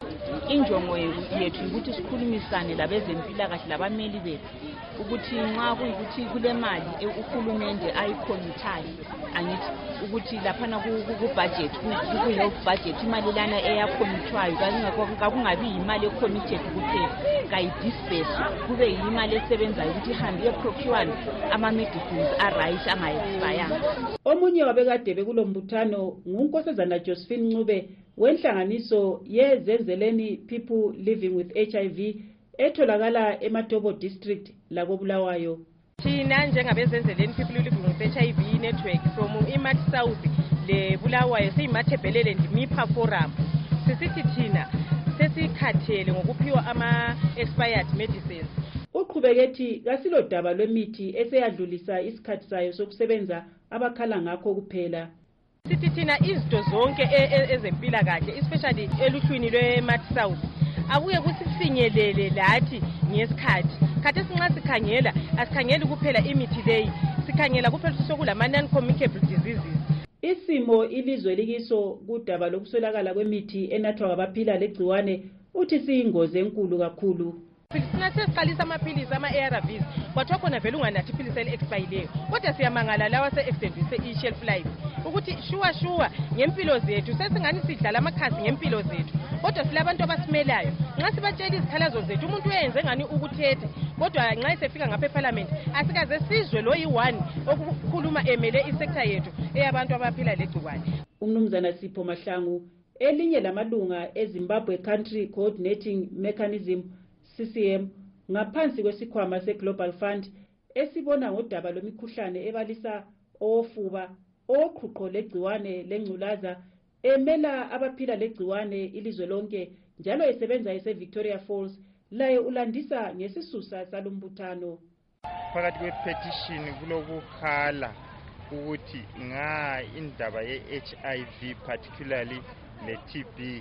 Injongo yethu ukuthi sikhulumisane labezempilakahle labameli bethu ukuthi nxa kuyikuthi kule mali uhulumende ayikhomitayo angithi ukuthi laphana ku-budget ku-health budget imali lana eyakhomitwayo kakungabi yimali ecommitted kuphela kayidisperse kube yimali esebenzayo ukuthi ihambe iyeprocure ama-medicines a-right angaexpayanga. Omunye wabekade bekulo mbuthano ngunkosazana Josephine Ncube wenhlanganiso yezenzeleni people living with H I V etholakala eMatobo district lako Bulawayo. Thina njengabezenzeleni people living with H I V network from iMat South le Bulawayo siyimathebhelele ndimipha forum sisithi thina sesikhathele ngokuphiwa ama expired medicines. Uqhubekethi kasilo daba lwemithi eseyadlulisa isikhathi sayo sokusebenza abakhala ngakho kuphela. Sithi thina izinto zonke ezempilakahle especially eluhlwini lweMat South akuye kusifinyelele lathi ngesikhathi. Khathi sinxa sikhangela asikhangeli kuphela imithi leyi sikhangela kuphela sokulama non-communicable diseases. Isimo ilizwe likiso kudaba lokuswelakala kwemithi enathwa ngabaphila legciwane uthi siyingozi enkulu kakhulu. Sina sesiqalisa amaphilisi ama-A R Vs kwathiwa khona vele unganathi iphilisi eli-expayileyo kodwa siyamangala lawa se-extendise i-shelf life ukuthi shuwa shuwa ngempilo zethu sesingani sidlala amakhasi ngempilo zethu kodwa silabantu abasimelayo nxa sibatshela izikhalazo zethu umuntu uyenze ngani ukuthethe kodwa nxa esefika ngapha eParliament asikaze sizwe lo yi-one okukhuluma emele isekta yethu eyabantu abaphila legciwane. Umnumzana Sipho Mahlangu elinye lamalunga eZimbabwe Country Coordinating Mechanism C C M ngaphansi kwesikhwama seGlobal Fund esibona ngodaba lomikhuhlane ebalisa ofuba oqhuqho legciwane lengculaza emela abaphila legciwane ilizwe lonke njalo esebenza eseVictoria Falls laye ulandisa ngesisusa salumbuthano. Phakathi kwepetition kulokukhala ukuthi nga indaba ye-H I V particularly le-T B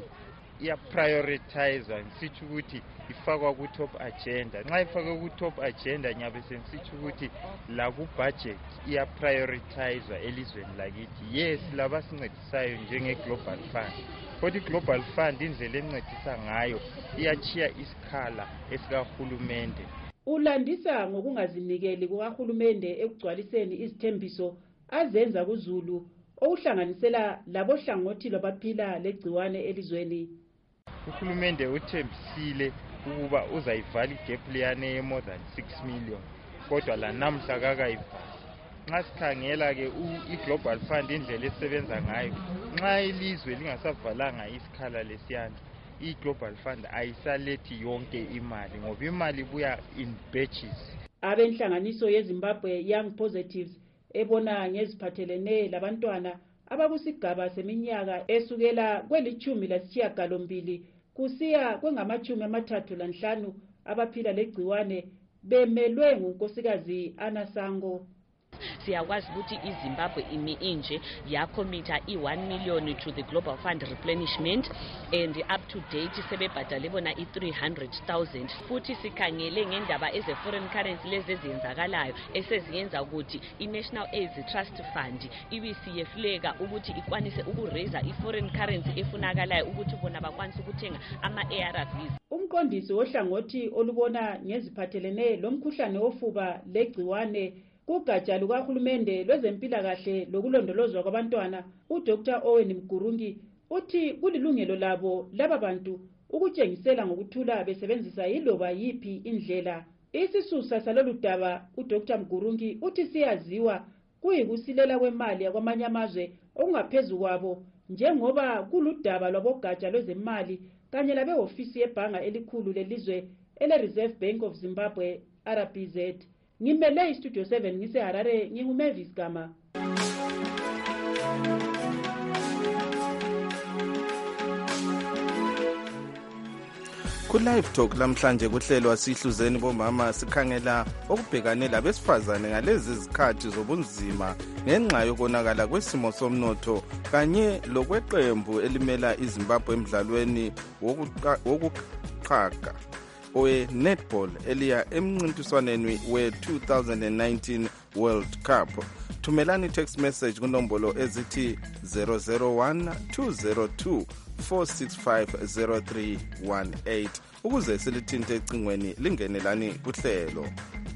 iya-prioritizer ngisithi ukuthi ifakwa ku-top agenda. Nxa ifakwe ku-top agenda ngiyabe sengisithi ukuthi la ku-budget iya-prioritizwa elizweni lakithi. Yes, labasincedisayo njenge-Global Fund. Kodwa i-Global Fund indlela encedisa ngayo iyachiya isikhala esikahulumende. Ulandisa ngokungazinikeli kukahulumende ekugcwaliseni izithembiso azenza kuZulu okuhlanganisela labo hlangothi lwabaphila legciwane elizweni. Uhulumende uthembisile ukuba uzayivala igap leyane ye more than six million kodwa la namhla kakayivali. Nxa sikhangela ke i-Global Fund indlela esebenza ngayo nxa ilizwe lingasavalanga isikhala lesiyana i-Global Fund ayisalethi yonke imali ngoba imali ibuya in batches. Abenhlanganiso yeZimbabwe Young Positives ebona ngeziphathelene labantwana abakusigaba seminyaka esukela kwelichumi lasishiyagalombili kusiya kwengamachumi amathathu lanhlanu abaphila legciwane bemelwe ngunkosikazi Anasango. Siyakwazi ukuthi iZimbabwe imi inje yakhomita i-one million to the Global Fund replenishment and up to date sebebhadale bona i-three hundred thousand. Futhi sikhangele ngendaba eze-foreign currency lezi ezenzakalayo eseziyenza ukuthi i-National AIDS Trust Fund ibisiyehluleka ukuthi ikwanise ukuraise i-foreign currency efunakalayo ukuthi bona bakwanise ukuthenga ama-A R Vs. Umqondisi wohlangothi olubona ngeziphathelene lomkhuhlane wofuba legciwane kugatsha lukahulumende lwezempilakahle lokulondolozwa kwabantwana uDr Owen Mgurungi uthi kulilungelo labo laba bantu ukutshengisela ngokuthula besebenzisa yiloba yipi indlela. Isisusa salolu daba uDr Mgurungi uthi siyaziwa kuyikusilela kwemali yakwamanye amazwe okungaphezulu kwabo njengoba kuludaba lwabogatsha lwezemali kanye labehofisi yebhanga elikhulu lelizwe ele-Reserve Bank of Zimbabwe R B Z. Ngimele iStudio seven ngise Harare nginguMavis Gama. Ku-Live Talk lamhlanje kuhlelwa sihluzeni bomama sikhangela okubhekane labesifazane ngalezi zikhathi zobunzima ngenxa yokonakala kwesimo somnotho kanye lokweqembu elimela iZimbabwe emdlalweni wokuqhaga owe-netball eliya emncintiswaneni we-two thousand nineteen World Cup. Thumelani text message kunombolo ezithi zero zero one two zero two four six five zero three one eight ukuze silithinte ecingweni lingenelani kuhlelo.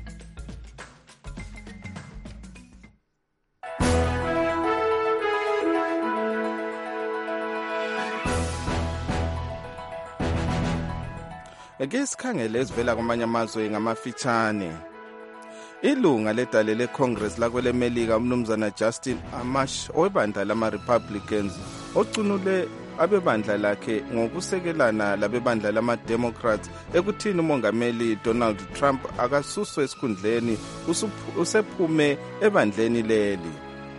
Ake sikhangele esivela kwamanye amazwe ngamafitshane. Ilunga ledale leCongress lakwele Melika umnumzana Justin Amash owebandla lama-Republicans ocunule abebandla lakhe ngokusekelana labebandla lama-Democrats ekuthini umongameli Donald Trump akasuswe esikhundleni usephume ebandleni leli.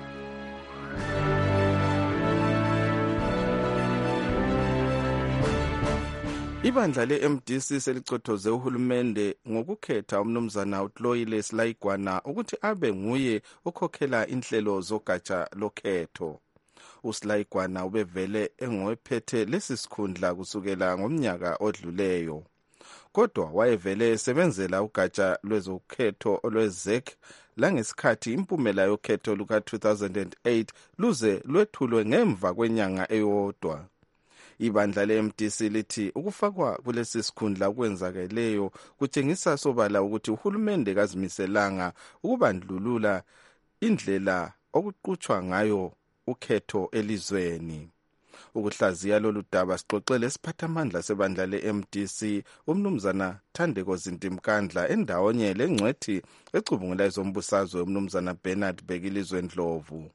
Ibandla le-M D C selicothoze uhulumende ngokukhetha umnumzana uTloile Slaigwana ukuthi abe nguye okhokhela inhlelo zogatsha lokhetho. uSlaigwana ubevele engowephethe lesi sikhundla kusukela ngomnyaka odluleyo. Kodwa wayevele esebenzela ugatsha lwezokhetho olwezek langesikhathi impumela yokhetho luka two thousand eight luze lwethulwe ngemva kwenyanga eyodwa. Ibandla le-M D C lithi ukufakwa kulesi sikhundla kwenzakeleyo kutshengisa sobala ukuthi uhulumende kazimiselanga ukubandlulula indlela okuqhutshwa ngayo ukhetho elizweni. Ukuhlaziya lolu daba sixoxele isiphathamandla sebandla le-M D C umnumzana Thandeko Zintimkandla endawonye lengcwethi ecubungula ezombusazwe umnumzana Bernard Bekilizwe Ndlovu.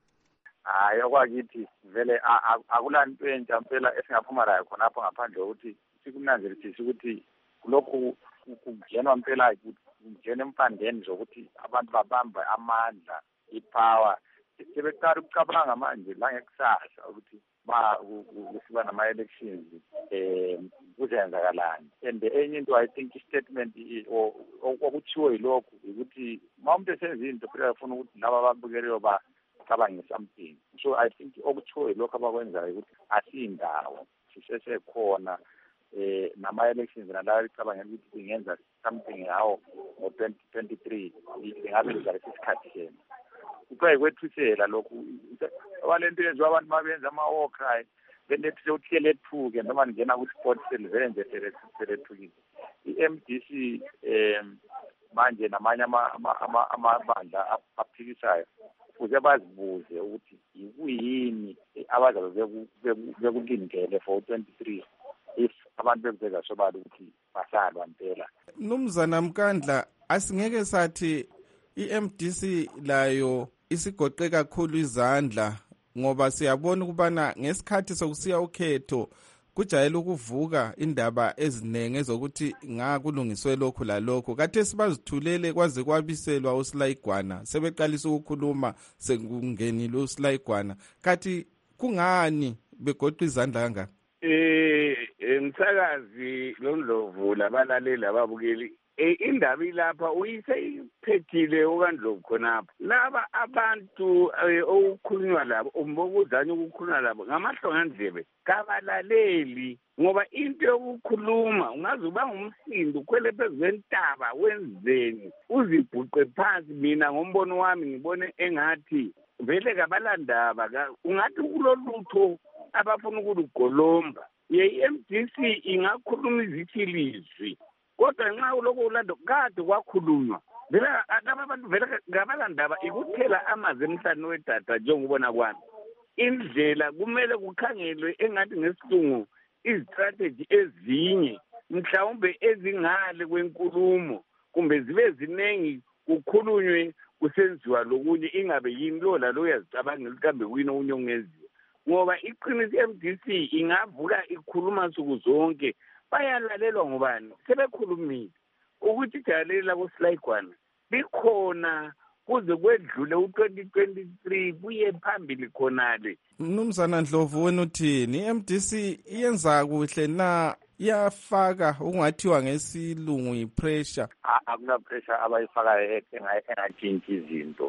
Hayi okwakithi vele akulanto entsha impela esingaphuma layo khonapho ngaphandle ukuthi sikunanzelisise ukuthi kulokhu kungenwa impela kungena empandeni zokuthi abantu babamba amandla ipower sebeqala ukucabanga manje la ngekusasa ukuthi ba kusiba nama-elections um kuzenzakalani. And enye into I think i-statement okuthiwo yilokhu ukuthi ma umuntu esenza into phela afuna ukuthi laba ababukeleyo ba cabanga something. So I think okuthiwo yilokhu abakwenzayo ukuthi asiyindawo sisesekhona eh nama-elections nalawo licabangela ukuthi ingenza something yawo ngo-twenty twenty-three ingabe lizalesi sikhathi sena. Kuqhayi kwethusela lokhu abalento yenziwa abantu mabenza ama-war-cry benethuse ukuthi lethuke noma ngena ku-sport selivele nje selethukile. I-M D C um manje namanye amabandla aphikisayo kuze bazibuze ukuthi yikuyini abazabe bekulindele for twenty-three if abantu bekubeka sobala ukuthi basalwa mpela. Mnumzana Mkandla, asingeke sathi i-M D C layo isigoqe kakhulu izandla ngoba siyabona ukubana ngesikhathi sokusiya ukhetho kujayele ukuvuka indaba ezinenge ezokuthi ngakulungiswe lokhu lalokho. Kade sibazithulele kwaze kwabiselwa uSlaigwana sebeqalisa ukukhuluma sekungenile uSlaigwana. Kathi kungani begoqa izandla kangaka? Eh umsakazi loNdlovu labalaleli ababukeli indaba ilapha uyiseyiphethile okaNdlovu khonapho. Laba abantu okukhulunywa labo umbokuzanye ukukhulunywa labo ngamahlongandlebe kabalaleli ngoba into yokukhuluma ungaze uba ngumsindo ukhwele phezu kwentaba wenzeni uzibhuqe phansi. Mina ngombono wami ngibone engathi vele kabalandaba ungathi kulolutho abafuna ukulugolomba. Ye-M D C ingakhuluma izithilizwi kodwa nxa uloko ulando kade kwakhulunywa vele laba abantu vele ngabalandaba ikuthela amazi emhlane wedata njengobona kwami. Indlela kumele kukhangelwe engathi ngesilungu izistrategy ezinye mhlawumbe ezingale kwenkulumo kumbe zibe ziningi kukhulunywe kusenziwa lokunye ingabe yini lo la lo yazicabangela kambe kuyini okunye ongeziwa ngoba iqiniso i-M D C ingavuka ikhuluma nsuku zonke bayalalelwa ngobani sebekhulumile ukuthi ijalela labo Slaigwana likhona kuze kwedlule u-twenty twenty-three kuye phambili khonale. Mnumzana Ndlovu wena uthini i-M D C iyenza kuhle na iyafaka okungathiwa ngesilungu yi-pressure. Akuna pressure abayifakayo engatshintshi izinto.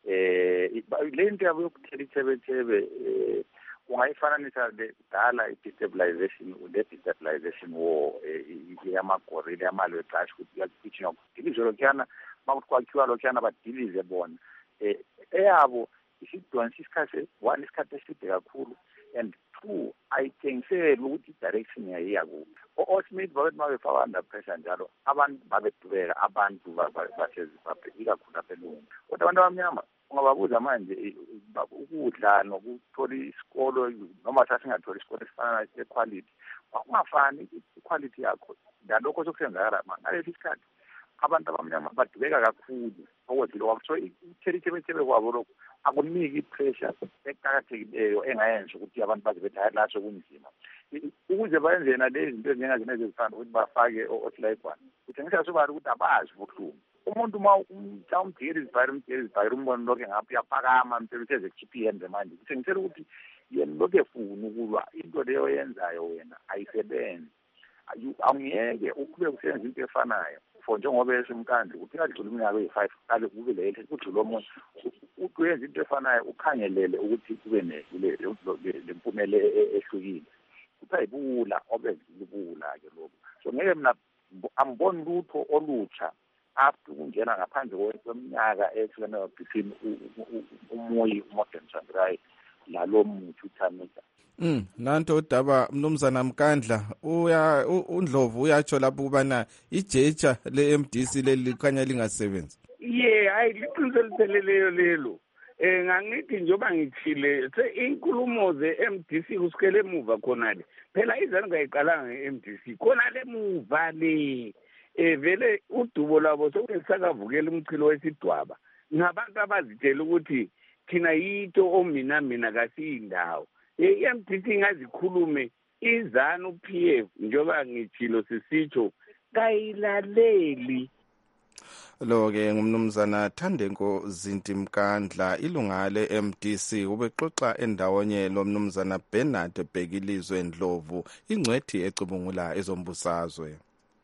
Eh le nto yabo yokuthela ithebethebe eh ungayifananisa lekudala i-destabilization le-destabilization war yamagorilla yamalweqashi ukuthi kuyagijinwa kudilizwe lokhuyana makuthi kwakhiwa lokhuyana badilize bona. Um eyabo isidonsa isikhathi one isikhathi eside kakhulu and two ayitshengisele ukuthi i-direction yayiya kuphi. O-Smith babethi uma befaka under pressure njalo abantu babedubeka abantu basezimbabwe ikakhulu apha elungu. Kodwa abantu abamnyama ungababuza manje ukudla nokuthola isikolo noma sasingatholi isikolo esifana ne-quality akungafani i-quality yakho nalokho sokusenzakala ngalesi sikhathi abantu abamnyama badubeka kakhulu okwedlula kwabo. So ithebethebe kwabo lokho akuniki i-pressure eqakathekileyo engayenza ukuthi abantu baze bethi hayi laso kunzima ukuze bayenze na lezi zinto ezinjengazina ezifana ukuthi bafake o-otilayibhani kutshengisa sobala ukuthi abazi ubuhlungu. Umuntu uma umtha umdikela izibhayira umdikela izibhayira umbone lokho ngapha uyaphakama mphela utheze kukhipha ihembe manje kuthengisela ukuthi yena lokhu efuna ukulwa into leyo yenzayo wena ayisebenzi. Angiyeke uqhubeke usenza into efanayo for njengoba esemkandla ukuthi kadlula iminyaka eyi-five kale kube le kudlula omunye uthi uyenza into efanayo ukhangelele ukuthi kube lempumela ehlukile kuthi ayibula obezilibula-ke lokhu. So ngeke mina angiboni lutho olutsha after kungena ngaphandle kweminyaka ehlukeneyo between umuyi uMorgan Tsvangirai lalo muthi uThamisa. Mm, nanto udaba mnumzana Mkandla uya uNdlovu uyatsho lapho kubana ijeja le-M D C leli khanya lingasebenzi. Ye hayi liqiniso litheleleyo lelo. Eh ngangithi njoba ngithile se inkulumo ze-M D C kusikele emuva khonale. Phela izani ngayiqalanga nge-M D C khonale emuva le. Eh vele udubo labo sokusakavukela umchilo wesidwaba. Ngabantu abazitshela ukuthi thina yito omina mina kasiyindawo. I-M D C ngazikhulume izanu P F njoba ngithilo sisitsho kayilaleli. Lo ke ngumnumzana Thandenko Zinti Mkandla ilunga le-M D C ubexoxa endawonye lo mnumzana Bernard Bhekilizwe Ndlovu ingcwethi ecubungula ezombusazwe.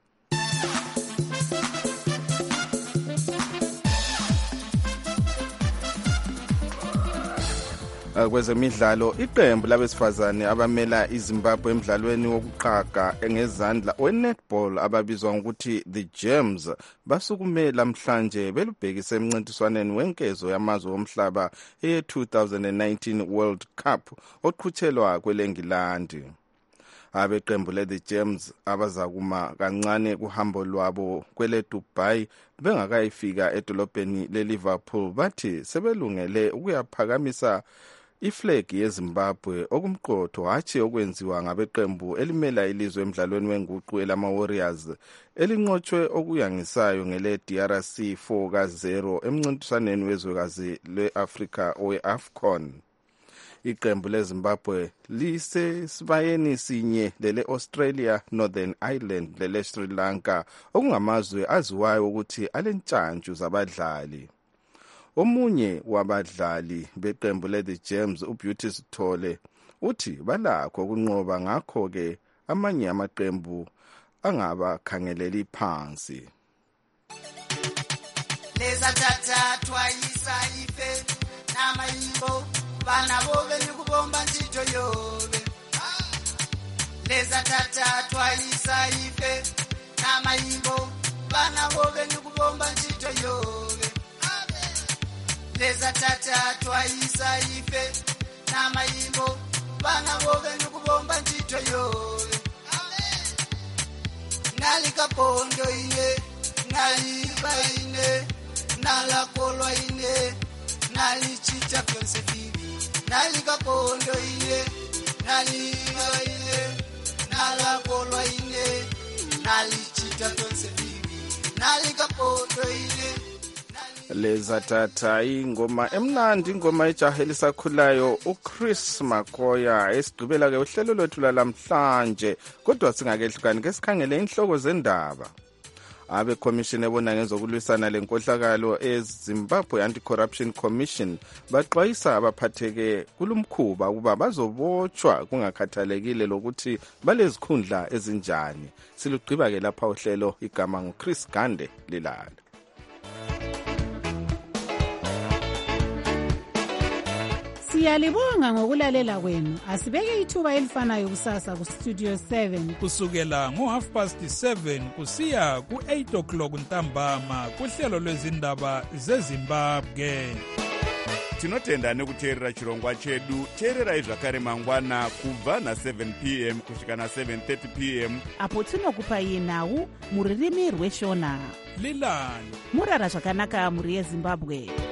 Kwezemidlalo iqembu labesifazane abamela iZimbabwe emidlalweni wokuqhaga ngezandla we-netball ababizwa ngokuthi the Gems basukume namhlanje belubhekise emncintiswaneni wenkezo yamazwe omhlaba eye-two thousand nineteen World Cup oqhutshelwa kwelengilandi. Abeqembu le-The Gems abazakuma kancane kuhambo lwabo kwele Dubai bengakayifika edolobheni le-Liverpool bathi sebelungele ukuyaphakamisa iflag yeZimbabwe okumqotho hatshi okwenziwa ngabeqembu elimela ilizwe emidlalweni wenguqu elama-Warriors elinqotshwe okuyangisayo ngele-D R C four ka zero emncintiswaneni wezwekazi lwe-Afrika we-AFCON. Iqembu leZimbabwe lisesibayeni sinye lele-Australia, Northern Ireland lele-Sri Lanka okungamazwe aziwayo ukuthi alentshantshu zabadlali. Omunye wabadlali beqembu le-The Gems uBeauty Sithole uthi balakho ukunqoba ngakho-ke amanye amaqembu angabakhangeleli phansi. Leza tata twayisa ife namayimbo bana bobe nikubomba ntito yobe. Leza tata twayisa ife namayimbo bana bobe nikubomba ntito yobe. Leza tata twayisa ife namayimbo bana bobe nikubomba ntito yobe. Nalika pondo ine naliba ine nalakolwa ine nalichita fyonse fibi nalika pondo ine naliba ine nalakolwa ine nalichita fyonse fibi nalika pondo ine. Leza tata ingoma emnandi ingoma ejahe lisakhulayo uChris Makoya esigqibela ke uhlelo lwethu lamhlanje kodwa singakehlukani ke sikhangele inhloko zendaba. abekhomishini ebona ngezokulwisana lenkohlakalo eZimbabwe Anti-Corruption Commission baxwayisa abaphatheke kulumkhuba ukuba bazobotshwa kungakhathalekile lokuthi balezikhundla ezinjani. Silugqiba-ke lapha uhlelo, igama nguChris Gande lilala. Siyalibonga ngokulalela kwenu. Asibeke ithuba elifanayo kusasa ku Studio seven kusukela ngo half past seven kusiya ku eight o'clock ntambama kuhlelo lwezindaba zeZimbabwe. Tinotenda nekuteerera chirongwa chedu. Teererai zvakare mangwana kubva na seven p m kusvika na seven thirty p m apo tinokupai nhau muririmi rweshona. Lilani murara zvakanaka muri yeZimbabwe.